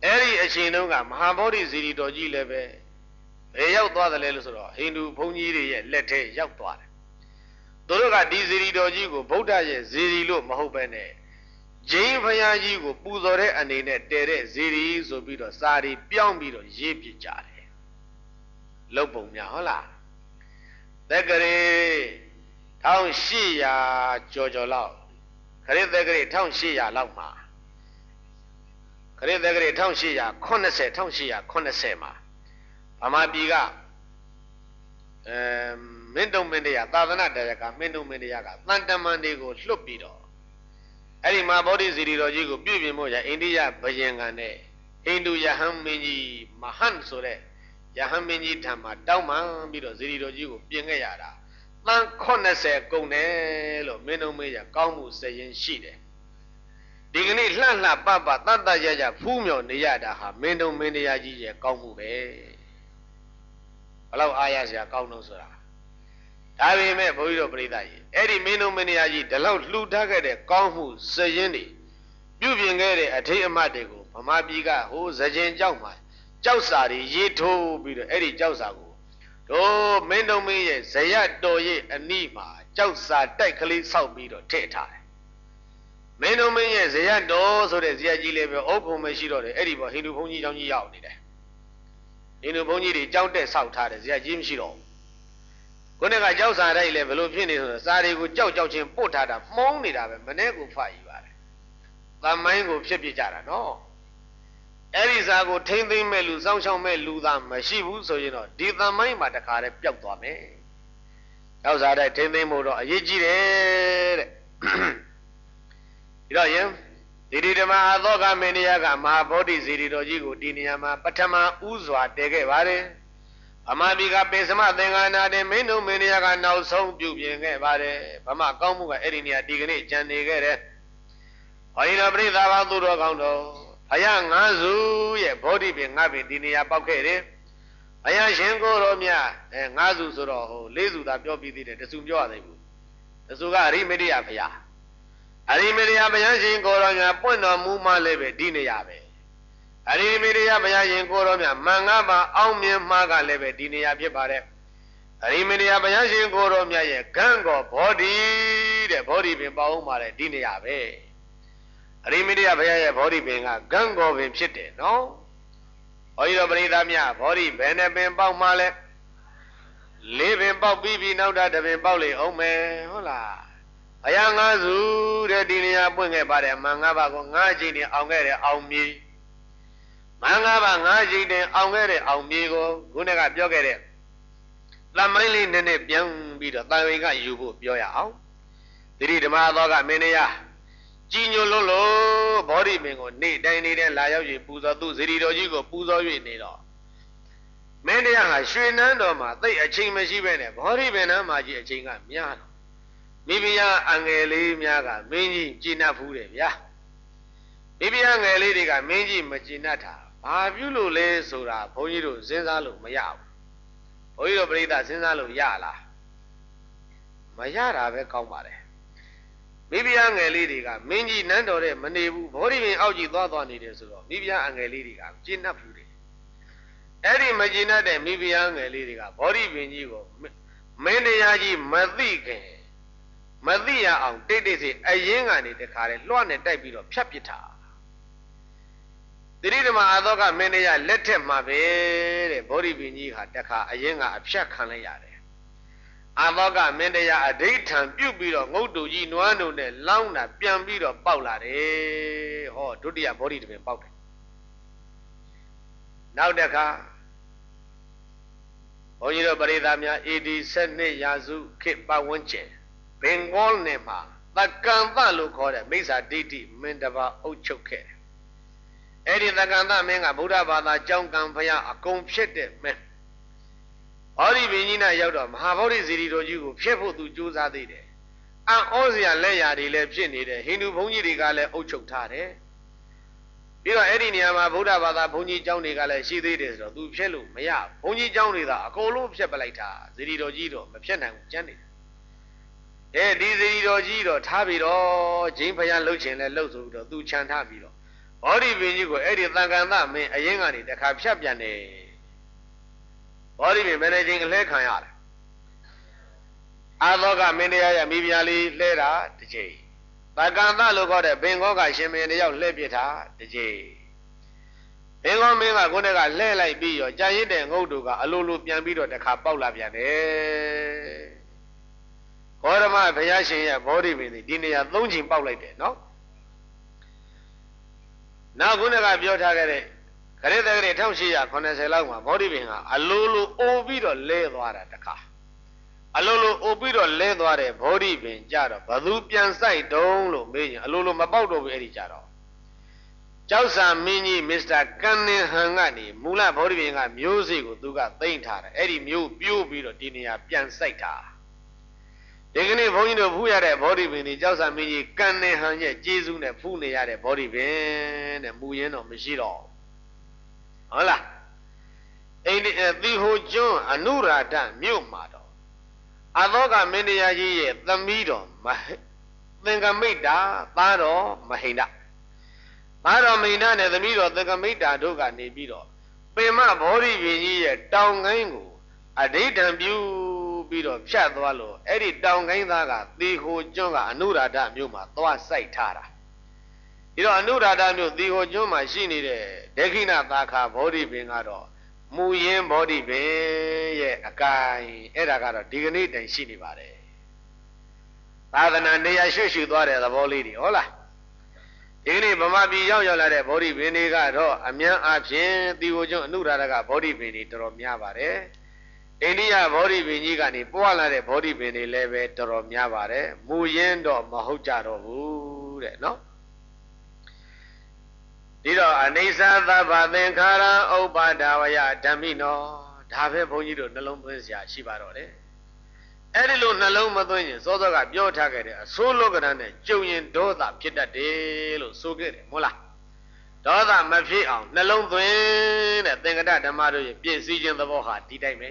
S1: အဲ့ဒီအချိန်တုန်းကမဟာဗောဓိဇီရီတော်ကြီးလည်းပဲဘယ်ရောက်သွားတယ်လဲလို့ဆိုတော့ဟိန္ဒူဘုန်းကြီးတွေရဲ့လက်ထဲရောက်သွားတယ်သူတို့ကဒီဇီရီတော်ကြီးကိုဗုဒ္ဓရဲ့ဇီရီလို့မဟုတ်ပဲနဲ့ဂျိန်းဘုရားကြီးကိုပူဇော်တဲ့အနေနဲ့တည်တဲ့ဇီရီဆိုပြီးတော့စာရီပြောင်းပြီးတော့ရေးပြကြတယ်လုတ်ပုံများဟုတ်လားတက္ကရေတစ်ထောင်ရှစ်ရာကျော်ကျော်လောက်ခရစ်တက္ကရေတစ်ထောင်ရှစ်ရာလောက်မှာခရစ်တက္ကရေတစ်ထောင်ရှစ်ရာခုနှစ်ဆယ်တစ်ထောင်ရှစ်ရာခုနှစ်ဆယ်မှာဗမာပြည်ကအဲမင်းတုံမင်းတရားသာသနာတရားကမင်းတုံမင်းတရားကတန်တမန်တွေကိုလွတ်ပြီးတော့အဲ့ဒီမှာဗောဓိဇီရီတော်ကြီးကိုပြုပြင်ဖို့ရအိန္ဒိယဘယင်ကန်နဲ့ဟိန္ဒူယဟန်မင်းကြီးမဟန်ဆိုတဲ့ယဟန်မင်းကြီးထံမှာတောင်းပန်ပြီးတော့ဇီရီတော်ကြီးကိုပြင်ခဲ့ရတာတန်ခုနှစ်ဆယ်ကုန်တယ်လို့မင်းတို့မေးရကောင်းမှုစရင်ရှိတယ်ဒီကနေ့လှလှပပတတ်တရရဖူးမြော်နေရတာဟာမင်းတို့မင်းတရားကြီးရဲ့ကောင်းမှုပဲဘလောက်အားရစရာကောင်းလို့ဆိုတာဒါပေမဲ့ဘုန်းကြီးတို့ပြိဿကြီးအဲ့ဒီမင်းတို့မင်းတရားကြီးဒီလောက်လှူထားခဲ့တဲ့ကောင်းမှုစရင်တွေပြုပြင်ခဲ့တဲ့အထိတ်အမှတ်တွေကိုဗမာပြည်ကဟိုဇကြင်ကြောက်မှာကြောက်စာတွေရေးထိုးပြီးတော့အဲ့ဒီကြောက်စာကိုတို့မင်းတို့မင်းရဲ့ဇယတော်ရဲ့အနီးမှာကြောက်စာတိုက်ကလေးဆောက်ပြီးတော့ထည့်ထားတယ်မင်းတို့မင်းရဲ့ဇယတော်ဆိုတဲ့ဇယကြီးလေးပဲအုပ်ကုန်မရှိတော့တယ်အဲ့ဒီပေါ်ဟိန္ဒူဘုန်းကြီးကျောင်းကြီးရောက်နေတယ်ဟိန္ဒူဘုန်းကြီးတွေကြောက်တဲ့ဆောက်ထားတယ်ဇယကြီးမရှိတော့ခုနကကြောက်စာတိုက်လဲဘယ်လိုဖြစ်နေဆိုတော့စာတွေကိုကြောက်ကြောက်ချင်းပုတ်ထားတာမှုံးနေတာပဲမနေ့ကဖတ်ယူပါတယ်။သမိုင်းကိုဖြစ်ပြကြတာနော်။အဲ့ဒီစာကိုထိမ့်သိမ့်မဲ့လူစောင်းရှောင်းမဲ့လူသားမရှိဘူးဆိုရင်တော့ဒီသမိုင်းမှာတခါတည်းပျောက်သွားမယ်။ကြောက်စာတိုက်ထိမ့်သိမ့်ဖို့တော့အရေးကြီးတယ်တဲ့။ဒီတော့ယင်ဒီဒီဓမ္မအသောကမင်းတရားကမဟာဗောဓိဇီရီတော်ကြီးကိုဒီနေရာမှာပထမဥစွာတည်ခဲ့ပါတယ်။ဗမာပြည်ကပေစမသင်္ကနာတဲ့မင်းတို့မင်းတရားကနောက်ဆုံးပြုပြင်ခဲ့ပါတယ်ဗမာကောင်းမှုကအဲ့ဒီနေရာဒီကနေ့ကြံနေခဲ့တယ်။ဟောဒီတော်ပြိဿဘာသူတော်ကောင်းတော်ဘုရားငါးစုရဲ့ဗောဓိပင်ငါးပင်ဒီနေရာပေါက်ခဲ့တယ်။ဘုရားရှင်ကိုယ်တော်မြတ်အဲငါးစုဆိုတော့ဟိုလေးစုသာပြောပြီးသေးတယ်တစုပြောရသေးဘူး။တစုကအရိမေတ္တယဘုရားအရိမေတ္တယဘုရားရှင်ကိုယ်တော်မြတ်ပွင့်တော်မူမှလည်းပဲဒီနေရာပဲအရိမေတ္တယဘုရားရှင်ကိုယ်တော်မြတ်မင်္ဂပါအောင်မြင်မှားကလည်းပဲဒီနေရာဖြစ်ပါတယ်အရိမေတ္တယဘုရားရှင်ကိုယ်တော်မြတ်ရဲ့ဂံကောဘောဓိတဲ့ဘောဓိပင်ပေါအောင်ပါတယ်ဒီနေရာပဲအရိမေတ္တယဘုရားရဲ့ဘောဓိပင်ကဂံကောပင်ဖြစ်တယ်နော်ဟောဒီတော့ပရိသတ်များဘောဓိဘယ်နဲ့ပင်ပေါက်မှလဲလေးပင်ပေါက်ပြီးပြီးနောက်တာတစ်ပင်ပေါက်လေအောင်မယ်ဟုတ်လားဘုရားငါးစုတဲ့ဒီနေရာပွင့်ခဲ့ပါတယ်မင်္ဂပါကိုငါးချိန်နဲ့အောင်ခဲ့တယ်အောင်မြေမင်္ဂပါငါးချိန်နဲ့အောင်ခဲ့တဲ့အောင်မြေကိုခုနကပြောခဲ့တဲ့သမိုင်းလေးနည်းနည်းပြန်ပြီးတော့တာဝေကယူဖို့ပြောရအောင်တိရိဓမ္မသောကမင်းတရားကြီးညိုလုံးလို့ဘောဓိမင်းကိုနေ့တိုင်းနေ့တိုင်းလာရောက်၍ပူဇော်သူဇီရီတော်ကြီးကိုပူဇော်၍နေတော့မင်းတရားဟာရွှေနန်းတော်မှာသိအချိန်မရှိပဲနဲ့ဘောဓိပင်နန်းမှာကြီးအချိန်ကများတော့မိဖုရားအငယ်လေးများကမင်းကြီးကျင့်납ဖူးတယ်ဗျာမိဖုရားငယ်လေးတွေကမင်းကြီးမကျင့်납တာဘာပြုလို့လဲဆိုတာဘုန်းကြီးတို့စဉ်းစားလို့မရဘူးဘုန်းကြီးတို့ပြိဿစဉ်းစားလို့ရလားမရတာပဲကောင်းပါတယ်မိဖုရားငယ်လေးတွေကမင်းကြီးနန်းတော်တဲ့မနေဘူးဘောဓိပင်အောက်ကြီးသွားသွားနေတယ်ဆိုတော့မိဖုရားအငယ်လေးတွေကကျင့်납ဖူးတယ်အဲ့ဒီမကျင့်납တဲ့မိဖုရားငယ်လေးတွေကဘောဓိပင်ကြီးကိုမင်းတရားကြီးမသိခင်မသိရအောင်တိတ်တိတ်စီအရင်ကနေတခါလေလွှတ်နဲ့တိုက်ပြီးတော့ဖြတ်ပစ်တာတိရိဓမ္မအသောကမင်းတရားလက်ထက်မှာပဲတဲ့ဘောဓိပင်ကြီးဟာတခါအရင်ကအဖြတ်ခံလိုက်ရတယ်အသောကမင်းတရားအဓိဋ္ဌံပြုတ်ပြီးတော့ငုတ်တူကြီးနွားနုံနဲ့လောင်းတာပြန်ပြီးတော့ပေါက်လာတယ်ဟောဒုတိယဘောဓိတပင်ပေါက်တယ်နောက်တစ်ခါဘုန်းကြီးတို့ပရိသတ်များ အေ ဒီ ဆယ်နှစ်ရာစုခေတ်ပတ်ဝန်းကျင်ဘင်္ဂေါလ်နယ်မှာတက္ကန္တလို့ခေါ်တဲ့မိစ္ဆာဒိဋ္ဌိမင်းတစ်ပါးအုပ်ချုပ်ခဲ့တယ်အဲ့ဒီတက္ကန္တမင်းကဗုဒ္ဓဘာသာကျောင်းကံဖျားအကုန်ဖြစ်တဲ့မင်းဘောဓိပင်ကြီးနဲ့ရောက်တော့မဟာဗောဓိဇီရီတော်ကြီးကိုဖျက်ဖို့သူကြိုးစားသေးတယ်အံ့ဩစရာလက်ရာတွေလည်းဖြစ်နေတယ်ဟိန္ဒူဘုန်းကြီးတွေကလည်းအုပ်ချုပ်ထားတယ်ပြီးတော့အဲ့ဒီနေရာမှာဗုဒ္ဓဘာသာဘုန်းကြီးကျောင်းတွေကလည်းရှိသေးတယ်ဆိုတော့သူဖျက်လို့မရဘုန်းကြီးကျောင်းတွေသာအကုန်လုံးဖျက်ပလိုက်တာဇီရီတော်ကြီးတော့မဖျက်နိုင်ဘူးကျန်နေတယ်အဲဒီဇီရီတော်ကြီးတော့ထားပြီးတော့ဂျိန်းဖျားလှုပ်ချင်လဲလှုပ်ဆိုပြီးတော့သူခြံထားပြီးတော့ဘောဓိပင်ကြီးကိုအဲ့ဒီသံဃာသမင်းအရင်ကနေတခါဖြတ်ပြန်တယ်ဘောဓိပင်ဘယ်နှချိန်အလဲခံရလဲအာသောကမင်းတရားရဲ့မိဖုရားလေးလှဲတာတစ်ချိန်သံဃာသလို့ခေါ်တဲ့ဘင်္ဂောကရှင်မင်းတယောက်လှဲပစ်တာတစ်ချိန်ဘင်္ဂောမင်းကကိုယ်နဲ့ကလှဲလိုက်ပြီးရောကြာရစ်တဲ့ငုတ်တို့ကအလိုလိုပြန်ပြီးတော့တခါပေါက်လာပြန်တယ်ဘောဓမဘုရားရှင်ရဲ့ဘောဓိပင်ဒီနေရာသုံးချိန်ပေါက်လိုက်တယ်နော်နောက်ခုနကပြောထားခဲ့တဲ့ခရစ်သက်ခရစ်၁၈၇၀လောက်မှာဘောဓိပင်ကအလိုလိုအိုပြီးတော့လဲသွားတာတခါအလိုလိုအိုပြီးတော့လဲသွားတဲ့ဘောဓိပင်ကြတော့ဘသူပြန်ဆိုင်တုံးလို့မေးရင်အလိုလိုမပေါက်တော့ဘူးအဲ့ဒီကြတော့ကျောက်စာမင်းကြီးမစ္စတာကန်နင်ဟန်ကနေမူလဘောဓိပင်ကမျိုးစေ့ကိုသူကသိမ့်ထားတယ်အဲ့ဒီမျိုးပြိုးပြီးတော့ဒီနေရာပြန်ဆိုင်တာဒီကနေ့ဘုန်းကြီးတို့ဖူးရတဲ့ဘောဓိပင်ဒီကျောက်စာမင်းကြီးကန်နင်ဟန်ရဲ့ကျေးဇူးနဲ့ဖူးနေရတဲ့ဘောဓိပင်တဲ့မူရင်းတော့မရှိတော့ဟုတ်လားအိန္ဒိသီဟိုကျွန်းအနုရာဓမြို့မှာတော့အသောကမင်းတရားကြီးရဲ့သမီးတော်မသင်္ကမိတ်တာသားတော်မဟိန္ဒသားတော်မဟိန္ဒနဲ့သမီးတော်သင်္ကမိတ်တာတို့ကနေပြီးတော့ပင်မဘောဓိပင်ကြီးရဲ့တောင်ကိုင်းကိုအဓိဋ္ဌံပြုပြီးတော့ဖြတ်သွားလို့အဲ့ဒီတောင်ကိုင်းသားကသီဟိုကျွန်းကအနုရာဓမြို့မှာသွားစိုက်ထားတာဒီတော့အနုရာဓမြို့သီဟိုကျွန်းမှာရှိနေတဲ့ဒေခိဏသာခဘောဓိပင်ကတော့မူရင်းဘောဓိပင်ရဲ့အကိုင်အဲ့ဒါကတော့ဒီကနေ့တိုင်ရှိနေပါတယ်သာသနာနေရာရွှေ့ရွှေ့သွားတဲ့သဘောလေးတွေဟုတ်လားဒီကနေ့ဗမာပြည်ရောက်ရောက်လာတဲ့ဘောဓိပင်တွေကတော့အများအားဖြင့်သီဟိုကျွန်းအနုရာဓကဘောဓိပင်တွေတော်တော်များပါတယ်အိန္ဒိယဘောဓိပင်ကြီးကနေပွားလာတဲ့ဘောဓိပင်တွေလည်းပဲတော်တော်များပါတယ်မူရင်းတော့မဟုတ်ကြတော့ဘူးတဲ့နော်ဒီတော့အနိစ္စသဗ္ဗသင်္ခါရဥပ္ပါဒဝယဓမ္မိနောဒါပဲဘုန်းကြီးတို့နှလုံးသွင်းစရာရှိပါတော့တယ်အဲ့ဒီလိုနှလုံးမသွင်းရင်စောစောကပြောထားခဲ့တဲ့အဆိုးလောကဓာတ်နဲ့ကြုံရင်ဒေါသဖြစ်တတ်တယ်လို့ဆိုခဲ့တယ်မဟုတ်လားဒေါသမဖြစ်အောင်နှလုံးသွင်းတဲ့သင်္ကတဓမ္မတို့ရဲ့ပြည့်စည်ခြင်းသဘောဟာဒီတိုင်းပဲ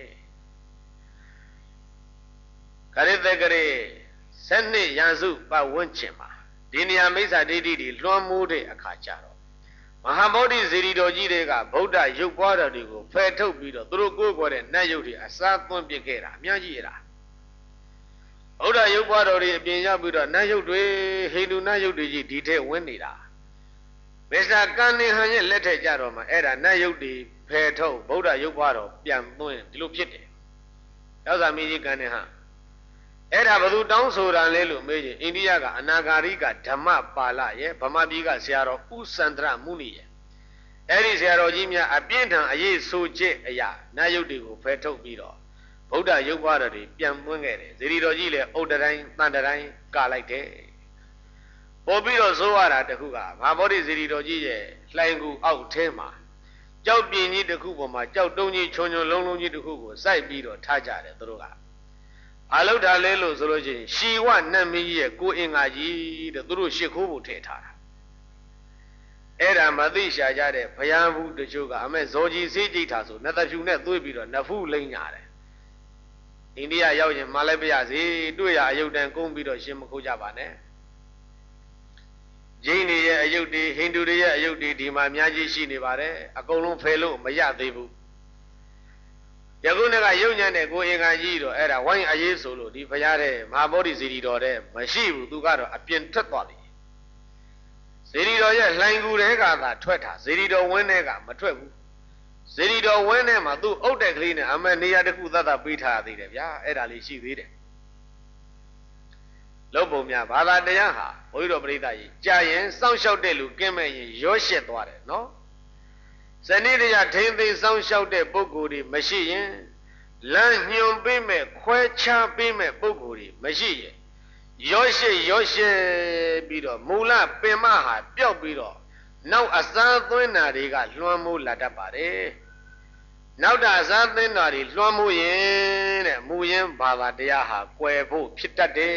S1: ခရစ်သက်ခရစ်ဆယ်နှစ်ရာစုပတ်ဝန်းကျင်မှာဒီနေရာမိစ္ဆာဒိဋ္ဌိတွေလွှမ်းမိုးတဲ့အခါကျတော့မဟာဗောဓိစေတီတော်ကြီးတွေကဗုဒ္ဓရုပ်ပွားတော်တွေကိုဖယ်ထုတ်ပြီးတော့သူတို့ကိုယ်ကိုယ်တဲ့နတ်ရုပ်တွေအစားသွင်းပစ်ခဲ့တာအများကြီးရတာဗုဒ္ဓရုပ်ပွားတော်တွေအပြင်ရောက်ပြီးတော့နတ်ရုပ်တွေဟိန္ဒူနတ်ရုပ်တွေကြီးဒီထဲဝင်နေတာမစ္စတာကန်နင်ဟန်ရဲ့လက်ထက်ကြတော့မှအဲ့ဒါနတ်ရုပ်တွေဖယ်ထုတ်ဗုဒ္ဓရုပ်ပွားတော်ပြန်သွင်းဒီလိုဖြစ်တယ်ရောက်စာမင်းကြီးကန်နင်ဟန်အဲ့ဒါဘသူတောင်းဆိုတာလဲလို့မေးရင်အိန္ဒိယကအနာဂါရိကဓမ္မပါဠရဲ့ဗမာပြည်ကဆရာတော်ဥစန္ဒရမုနိရဲ့အဲ့ဒီဆရာတော်ကြီးများအပြင်းထန်အရေးဆိုချက်အရာနတ်ယုတ်တွေကိုဖယ်ထုတ်ပြီးတော့ဗုဒ္ဓရုပ်ပွားတော်တွေပြန်ပွင့်ခဲ့တယ်ဇေဒီတော်ကြီးလည်းဥဒ္ဒတိုင်းတန်တိုင်းကလိုက်တယ်ပို့ပြီးတော့ဆိုရတာတခုကမဟာဗောဓိဇေဒီတော်ကြီးရဲ့လှိုင်ကူအောက်ထဲမှာကြောက်ပြင်းကြီးတစ်ခုပေါ်မှာကြောက်တုံးကြီးခြုံခြုံလုံးလုံးကြီးတစ်ခုကိုစိုက်ပြီးတော့ထားကြတယ်သူတို့ကအလုထာလဲလို့ဆိုလို့ရှိရင်ရှီဝနတ်မင်းကြီးရဲ့ကိုအင်္ဂါကြီးတဲ့သူတို့ရှစ်ခိုးဖို့ထည့်ထားတာအဲ့ဒါမသိရှာကြတဲ့ဘုရားဘူးတချို့ကအမဲဇော်ကြီးစေးကြိတ်တာဆိုနတ်တဖြူနဲ့သွေးပြီးတော့နတ်ဖူးလိမ့်ညာတယ်အိန္ဒိယရောက်ရင်မလဲပြရစီတွေ့ရအယုတ်တန်ကုန်းပြီးတော့ရှင်မခိုးကြပါနဲ့ဂျိန်းတွေရဲ့အယုတ်တွေဟိန္ဒူတွေရဲ့အယုတ်တွေဒီမှာအများကြီးရှိနေပါတယ်အကုန်လုံးဖယ်လို့မရသေးဘူးယခုနေ့ကယုံညံ့တဲ့ကိုအင်္ဂါကြီးတော့အဲ့ဒါဝိုင်းအရေးဆိုလို့ဒီဘုရားတဲ့မဟာဗောဓိစေတီတော်တဲ့မရှိဘူးသူကတော့အပြင်ထွက်သွားတယ်စေတီတော်ရဲ့လှိုင်ကူတဲ့ကသာထွက်တာစေတီတော်ဝင်းတဲ့ကမထွက်ဘူးစေတီတော်ဝင်းတဲ့မှာသူ့အုတ်တဲ့ကလေးနဲ့အမေနေရာတစ်ခုသတ်သတ်ပေးထားသေးတယ်ဗျာအဲ့ဒါလေးရှိသေးတယ်လုံပုံများဘာသာတရားဟာဘုန်းကြီးတော်ပရိသတ်ကြီးကြာရင်စောင့်ရှောက်တဲ့လူကင်းမဲ့ရင်ရောရှက်သွားတယ်နော်ဇနိတရားထိမ့်သိမ်းဆောင်ရှောက်တဲ့ပုဂ္ဂိုလ်တွေမရှိရင်လမ်းညွန်ပေးမဲ့ခွဲခြားပေးမဲ့ပုဂ္ဂိုလ်တွေမရှိရင်ရောရှေရောရှေပြီးတော့မူလပင်မဟာပျောက်ပြီးတော့နောက်အစားသွင်းတာတွေကလွှမ်းမိုးလာတတ်ပါတယ်နောက်တာအစားသွင်းတာတွေလွှမ်းမိုးရင်တဲ့မူရင်းဘာသာတရားဟာကွယ်ဖို့ဖြစ်တတ်တယ်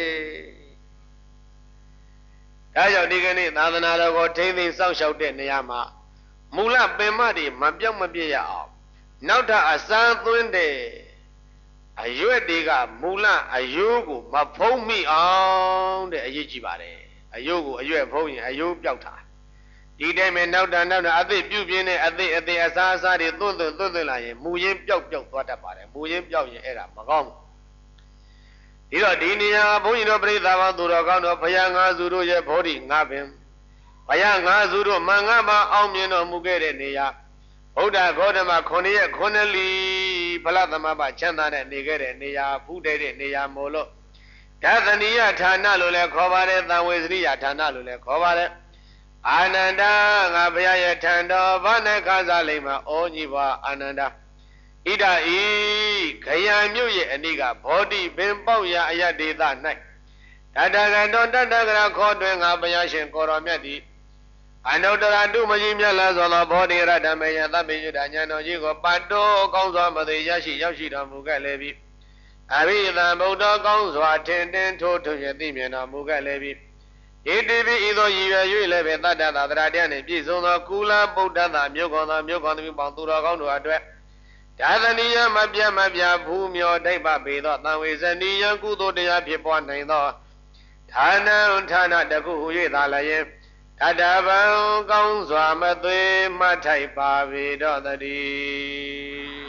S1: ဒါကြောင့်ဒီကနေ့သာသနာတော်ကိုထိမ့်သိမ်းဆောင်ရှောက်တဲ့နေရာမှာမူလပင်မတွေမပြောက်မပြည့်ရအောင်နောက်ထပ်အစမ်းသွင်းတဲ့အရွက်တွေကမူလအယိုးကိုမဖုံးမိအောင်တဲ့အရေးကြီးပါတယ်အယိုးကိုအရွက်ဖုံးရင်အယိုးပြောက်တာဒီတိုင်းမဲ့နောက်တနောက်တအသိပြုပြင်းတဲ့အသိအသိအစားအစားတွေသွန့်သွန့်သွန့်သွန့်လာရင်မူရင်းပျောက်ပျောက်သွားတတ်ပါတယ်မူရင်းပျောက်ရင်အဲ့ဒါမကောင်းဘူးဒီတော့ဒီနေရာဘုန်းကြီးတို့ပြိဿဘောသူတော်ကောင်းတို့ဘုရားငါးစုတို့ရဲ့ဘောဓိငါးပင်ဘုရားငါးစုတို့မင်္ဂပါအောင်မြင်တော်မူခဲ့တဲ့နေရာဗုဒ္ဓဂေါတမခုနှစ်ရက်ခုနှစ်လီဖလားသမဘချမ်းသာတဲ့နေခဲ့တဲ့နေရာဖူးတဲ့နေရာမို့လို့ဓသနိယဌာနလို့လည်းခေါ်ပါတယ်သံဝေစရိယဌာနလို့လည်းခေါ်ပါတယ်အာနန္ဒာငါဘုရားရဲ့ထံတော်ဘာနဲ့ခါစားလိမ့်မှာဩညီပါအာနန္ဒာဣဒဤခယံမြို့ရဲ့အနိကဘောဓိပင်ပေါက်ရာအယဒေသ၌တတကတောတတကရခေါ်တွင်ငါဘုရားရှင်ကိုရောမြတ်သည်အနုတ္တရတုမကြီးမြတ်လာသောဘောဓိရဓမ္မယသဗ္ဗညုတဉာဏ်တော်ကြီးကိုပတ်တော်ကောင်းစွာမသိရရှိရောက်ရှိတော်မူခဲ့လေပြီအဘိဓမ္ဗုဒ္ဓကောင်းစွာထင်တင်ထိုးထွင်းရသိမြင်တော်မူခဲ့လေပြီဣတိပိဤသို့ရည်ရွယ်၍လည်းပဲတတ္တသာသရတရားနှင့်ပြည့်စုံသောကုလဗုဒ္ဓသာမြို့ကောင်းသောမြို့ကောင်းသမီးပေါင်းသူတော်ကောင်းတို့အတွက်ဒါသနိယမပြတ်မပြတ်ဘူးမြော်ဒိဗ္ဗပေသောသံဝေဇနိယကုသိုလ်တရားဖြစ်ပွားနိုင်သောဌာနံဌာနတခုဟူ၍သာလည်းတတဗံကောင်းစွာမသွေမှတ်ထိုက်ပါပေတော့တည်း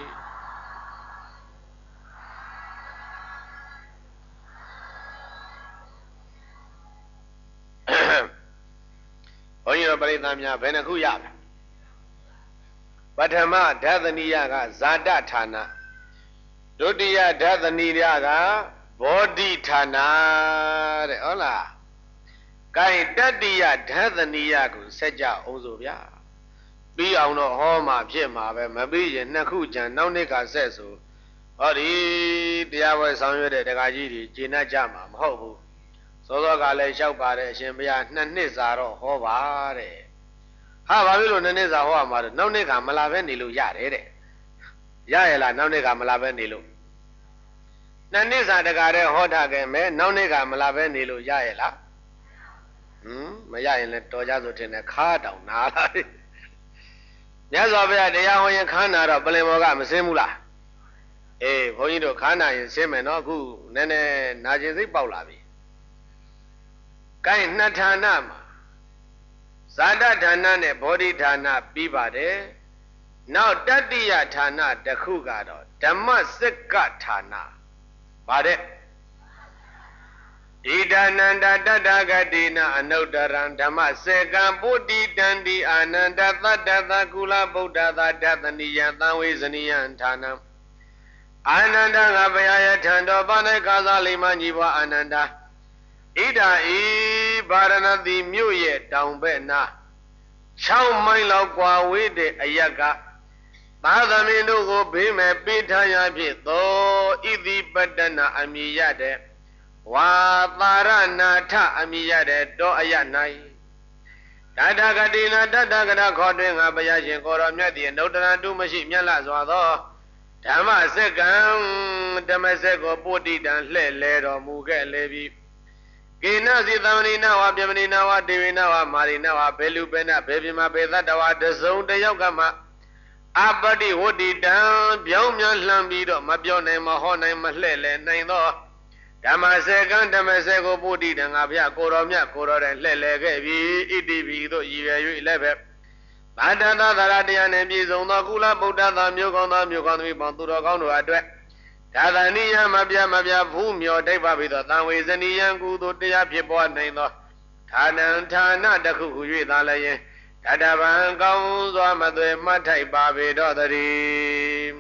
S1: ဘုန်းကြီးတို့ပရိသတ်များဘယ်နှခုရလဲပထမဓသနိယကဇာတဌာနဒုတိယဓသနိယကဘောဓိဌာနတဲ့ဟုတ်လားကဲတတိယဓသနိယကိုဆက်ကြအောင်ဆိုဗျာပြီးအောင်တော့ဟောမှာဖြစ်မှာပဲမပြီးရင်နှစ်ခုကြံနောက်နှစ်ကဆက်ဆိုဟောဒီတရားဝဲဆောင်ရွက်တဲ့ဒကာကြီးတွေကျေနပ်ကြမှာမဟုတ်ဘူးစောစောကလည်းလျှောက်ပါတယ်အရှင်ဘုရားနှစ်နှစ်စာတော့ဟောပါတဲ့ဟာဘာဖြစ်လို့နှစ်နှစ်စာဟောရမှာတော့နောက်နှစ်ကမလာပဲနေလို့ရတယ်တဲ့ရရလားနောက်နှစ်ကမလာပဲနေလို့နှစ်နှစ်စာတကာတဲ့ဟောထားခဲ့မယ်နောက်နှစ်ကမလာပဲနေလို့ရရလားဟမ်မရရင်လည်းတော်ကြဆိုထင်တယ်ခါတောင်နာလာတယ်မြတ်စွာဘုရားတရားဟောရင်ခါနာတော့ပလင်ဘောကမစင်းဘူးလားအေးဘုန်းကြီးတို့ခါနာရင်စင်းမယ်နော်အခုနည်းနည်းနာကျင်စိတ်ပေါက်လာပြီကိုင်းနှစ်ဌာနမှာဇာတဌာနနဲ့ဘောဓိဌာနပြီးပါတယ်နောက်တတိယဌာနတစ်ခုကတော့ဓမ္မစက္ကဌာနဗါတဲ့ဣဒာနန္ဒတတဂတိနာအနုတ္တရံဓမ္မစေကံပုတ္တိတန္တိအာနန္ဒသတ္တသကုလဗုဒ္ဓသာဓသနိယသံဝေဇနိယဌာနံအာနန္ဒငါဘုရားရဲ့ထံတော်ဘာနဲ့ကားစားလိမ္မာညီဘွားအာနန္ဒဣဒာဤဗာရဏသီမြို့ရဲ့တောင်ဘက်နာ၆မိုင်လောက်ကွာဝေးတဲ့အရက်ကသာသမင်တို့ကိုဘေးမဲ့ပေးထားရဖြစ်သောဣတိပတ္တနာအမိရတဲ့ဝါသာရနာထအမိရတဲ့တောအရ၌တတဂတိနာတတဂရခေါ်တွင်ငါဘုရားရှင်ကိုရောမြတ်သည်နုတ္တရတုမရှိမြတ်လစွာသောဓမ္မစက္ကံဓမ္မစက္ကိုပုတ္တိတံလှဲ့လဲတော်မူခဲ့လေပြီကိနစီသမဏိနဝပြမဏိနဝဒေဝိနဝမာရိနဝဘေလူပေနဘေပြမဘေသတ္တဝတစုံတယောက်ကမှအပတိဝတ္တိတံပြောင်းမြန်လှမ်းပြီးတော့မပြောနိုင်မဟောနိုင်မလှဲ့လဲနိုင်သောဓမ္မစေကံဓမ္မစေကိုပုတ္တိတံငါဘုရားကိုတော်မြတ်ကိုတော်တိုင်လှဲ့လဲခဲ့ပြီဣတိပိသို့ရည်ရွယ်၍လည်းပဲဗန္တသသရတရားနှင့်ပြည့်စုံသောကုလဗုဒ္ဓသာမျိုးကောင်းသောမျိုးကောင်းသမီးပေါင်းသူတော်ကောင်းတို့အတွက်ဒါသနိယမပြမပြဘူးမြော်ဒိဗ္ဗပိသောသံဝေဇနိယံကုသိုလ်တရားဖြစ်ပေါ်နိုင်သောဌာနံဌာနတခုဟူ၍သာလည်းရင်တတဗံကောင်းစွာမသွေမှတ်ထိုက်ပါပေတော့တည်း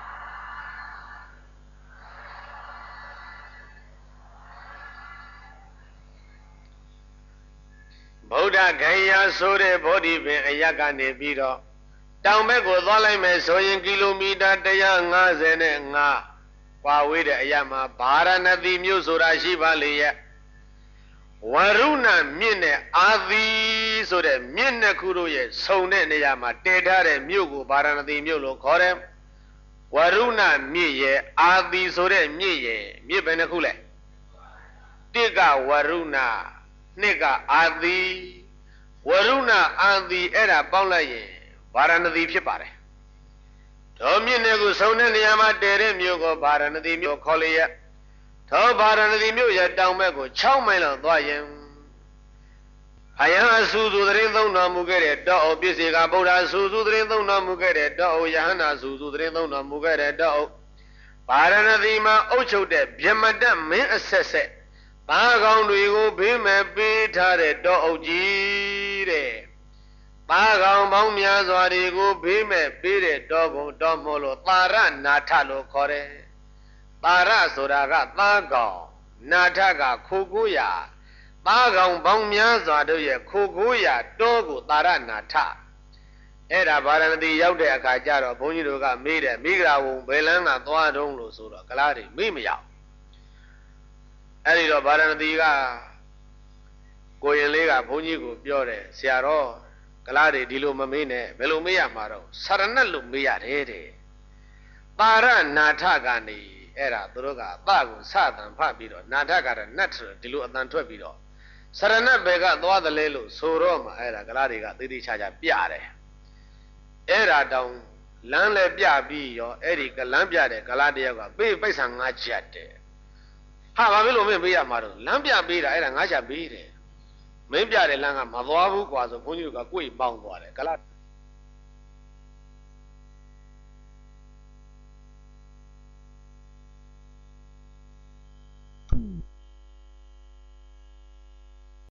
S1: ဗုဒ္ဓဂယဆိုတဲ့ဘောဓိပင်အရကနေပြီးတော့တောင်ဘက်ကိုသွားလိုက်မယ်ဆိုရင်ကီလိုမီတာ၁၅၀နဲ့၅ကွာဝေးတဲ့အရာမှာဗာရဏသီမြို့ဆိုတာရှိပါလေရဲ့ဝရုဏမြင့်နဲ့အာသီဆိုတဲ့မြင့်နှစ်ခုတို့ရဲ့ဆုံတဲ့နေရာမှာတည်ထားတဲ့မြို့ကိုဗာရဏသီမြို့လို့ခေါ်တယ်ဝရုဏမြင့်ရဲ့အာသီဆိုတဲ့မြင့်ရဲ့မြင့်ဘယ်နှခုလဲတစ်ကဝရုဏနှစ်ကအာသီဝရုဏအာသီအဲ့ဒါပေါင်းလိုက်ရင်ဗာရဏသီဖြစ်ပါတယ်သောမြင့်နယ်ကိုဆုံတဲ့နေရာမှာတည်တဲ့မြို့ကိုဗာရဏသီမြို့ခေါ်လျက်သောဗာရဏသီမြို့ရဲ့တောင်ဘက်ကို၆မိုင်လောက်သွားရင်အယံအဆူဆူသတင်းသုံးတော်မူခဲ့တဲ့တောပစ္စေကဗုဒ္ဓဆူဆူသတင်းသုံးတော်မူခဲ့တဲ့တောယဟန္တာဆူဆူသတင်းသုံးတော်မူခဲ့တဲ့တောဗာရဏသီမှာအုပ်ချုပ်တဲ့ဗျမတမင်းအဆက်ဆက်သားကောင်းတွေကိုဘေးမဲ့ပေးထားတဲ့တောအုပ်ကြီးတဲ့သားကောင်းပေါင်းများစွာတွေကိုဘေးမဲ့ပေးတဲ့တောကုံတောမို့လို့သာရနာထလို့ခေါ်တယ်သာရဆိုတာကသားကောင်းနာထကခိုကိုးရာသားကောင်ပေါင်းများစွာတို့ရဲ့ခိုကိုးရာတောကိုသာရနာထအဲ့ဒါဗာရဏသီရောက်တဲ့အခါကျတော့ဘုန်းကြီးတို့ကမေးတယ်မိဂရာဝုံဘယ်လန်းကသွားတုံးလို့ဆိုတော့ကလားတွေမေ့မရဘူးအဲ့ဒီတော့ဗာရဏသီကကိုရင်လေးကဘုန်းကြီးကိုပြောတယ်ဆရာတော်ကလားတွေဒီလိုမမေးနဲ့ဘယ်လိုမေးရမှာတော့ဆရဏတ်လို့မေးရတယ်တဲ့သာရနာထကနေအဲ့ဒါသူတို့ကအပကိုစတန်ဖတ်ပြီးတော့နာထကတော့နတ်ဒီလိုအတန်ထွက်ပြီးတော့ဆရဏတ်ဘယ်ကသွားသလဲလို့ဆိုတော့မှအဲ့ဒါကလားတွေကသိသိချာချာပြတယ်အဲ့ဒါတောင်လမ်းလဲပြပြီးရောအဲ့ဒီကလမ်းပြတဲ့ကလားတယောက်ကပေးပိဿံငါးချက်တဲ့ဟာဘာဖြစ်လို့မင်းပေးရမှာတော့လမ်းပြပေးတာအဲ့ဒါငါးချက်ပေးတယ်မင်းပြတဲ့လမ်းကမသွားဘူးကွာဆိုဘုန်းကြီးကကိုယ်ပေါင်းသွားတယ်ကလား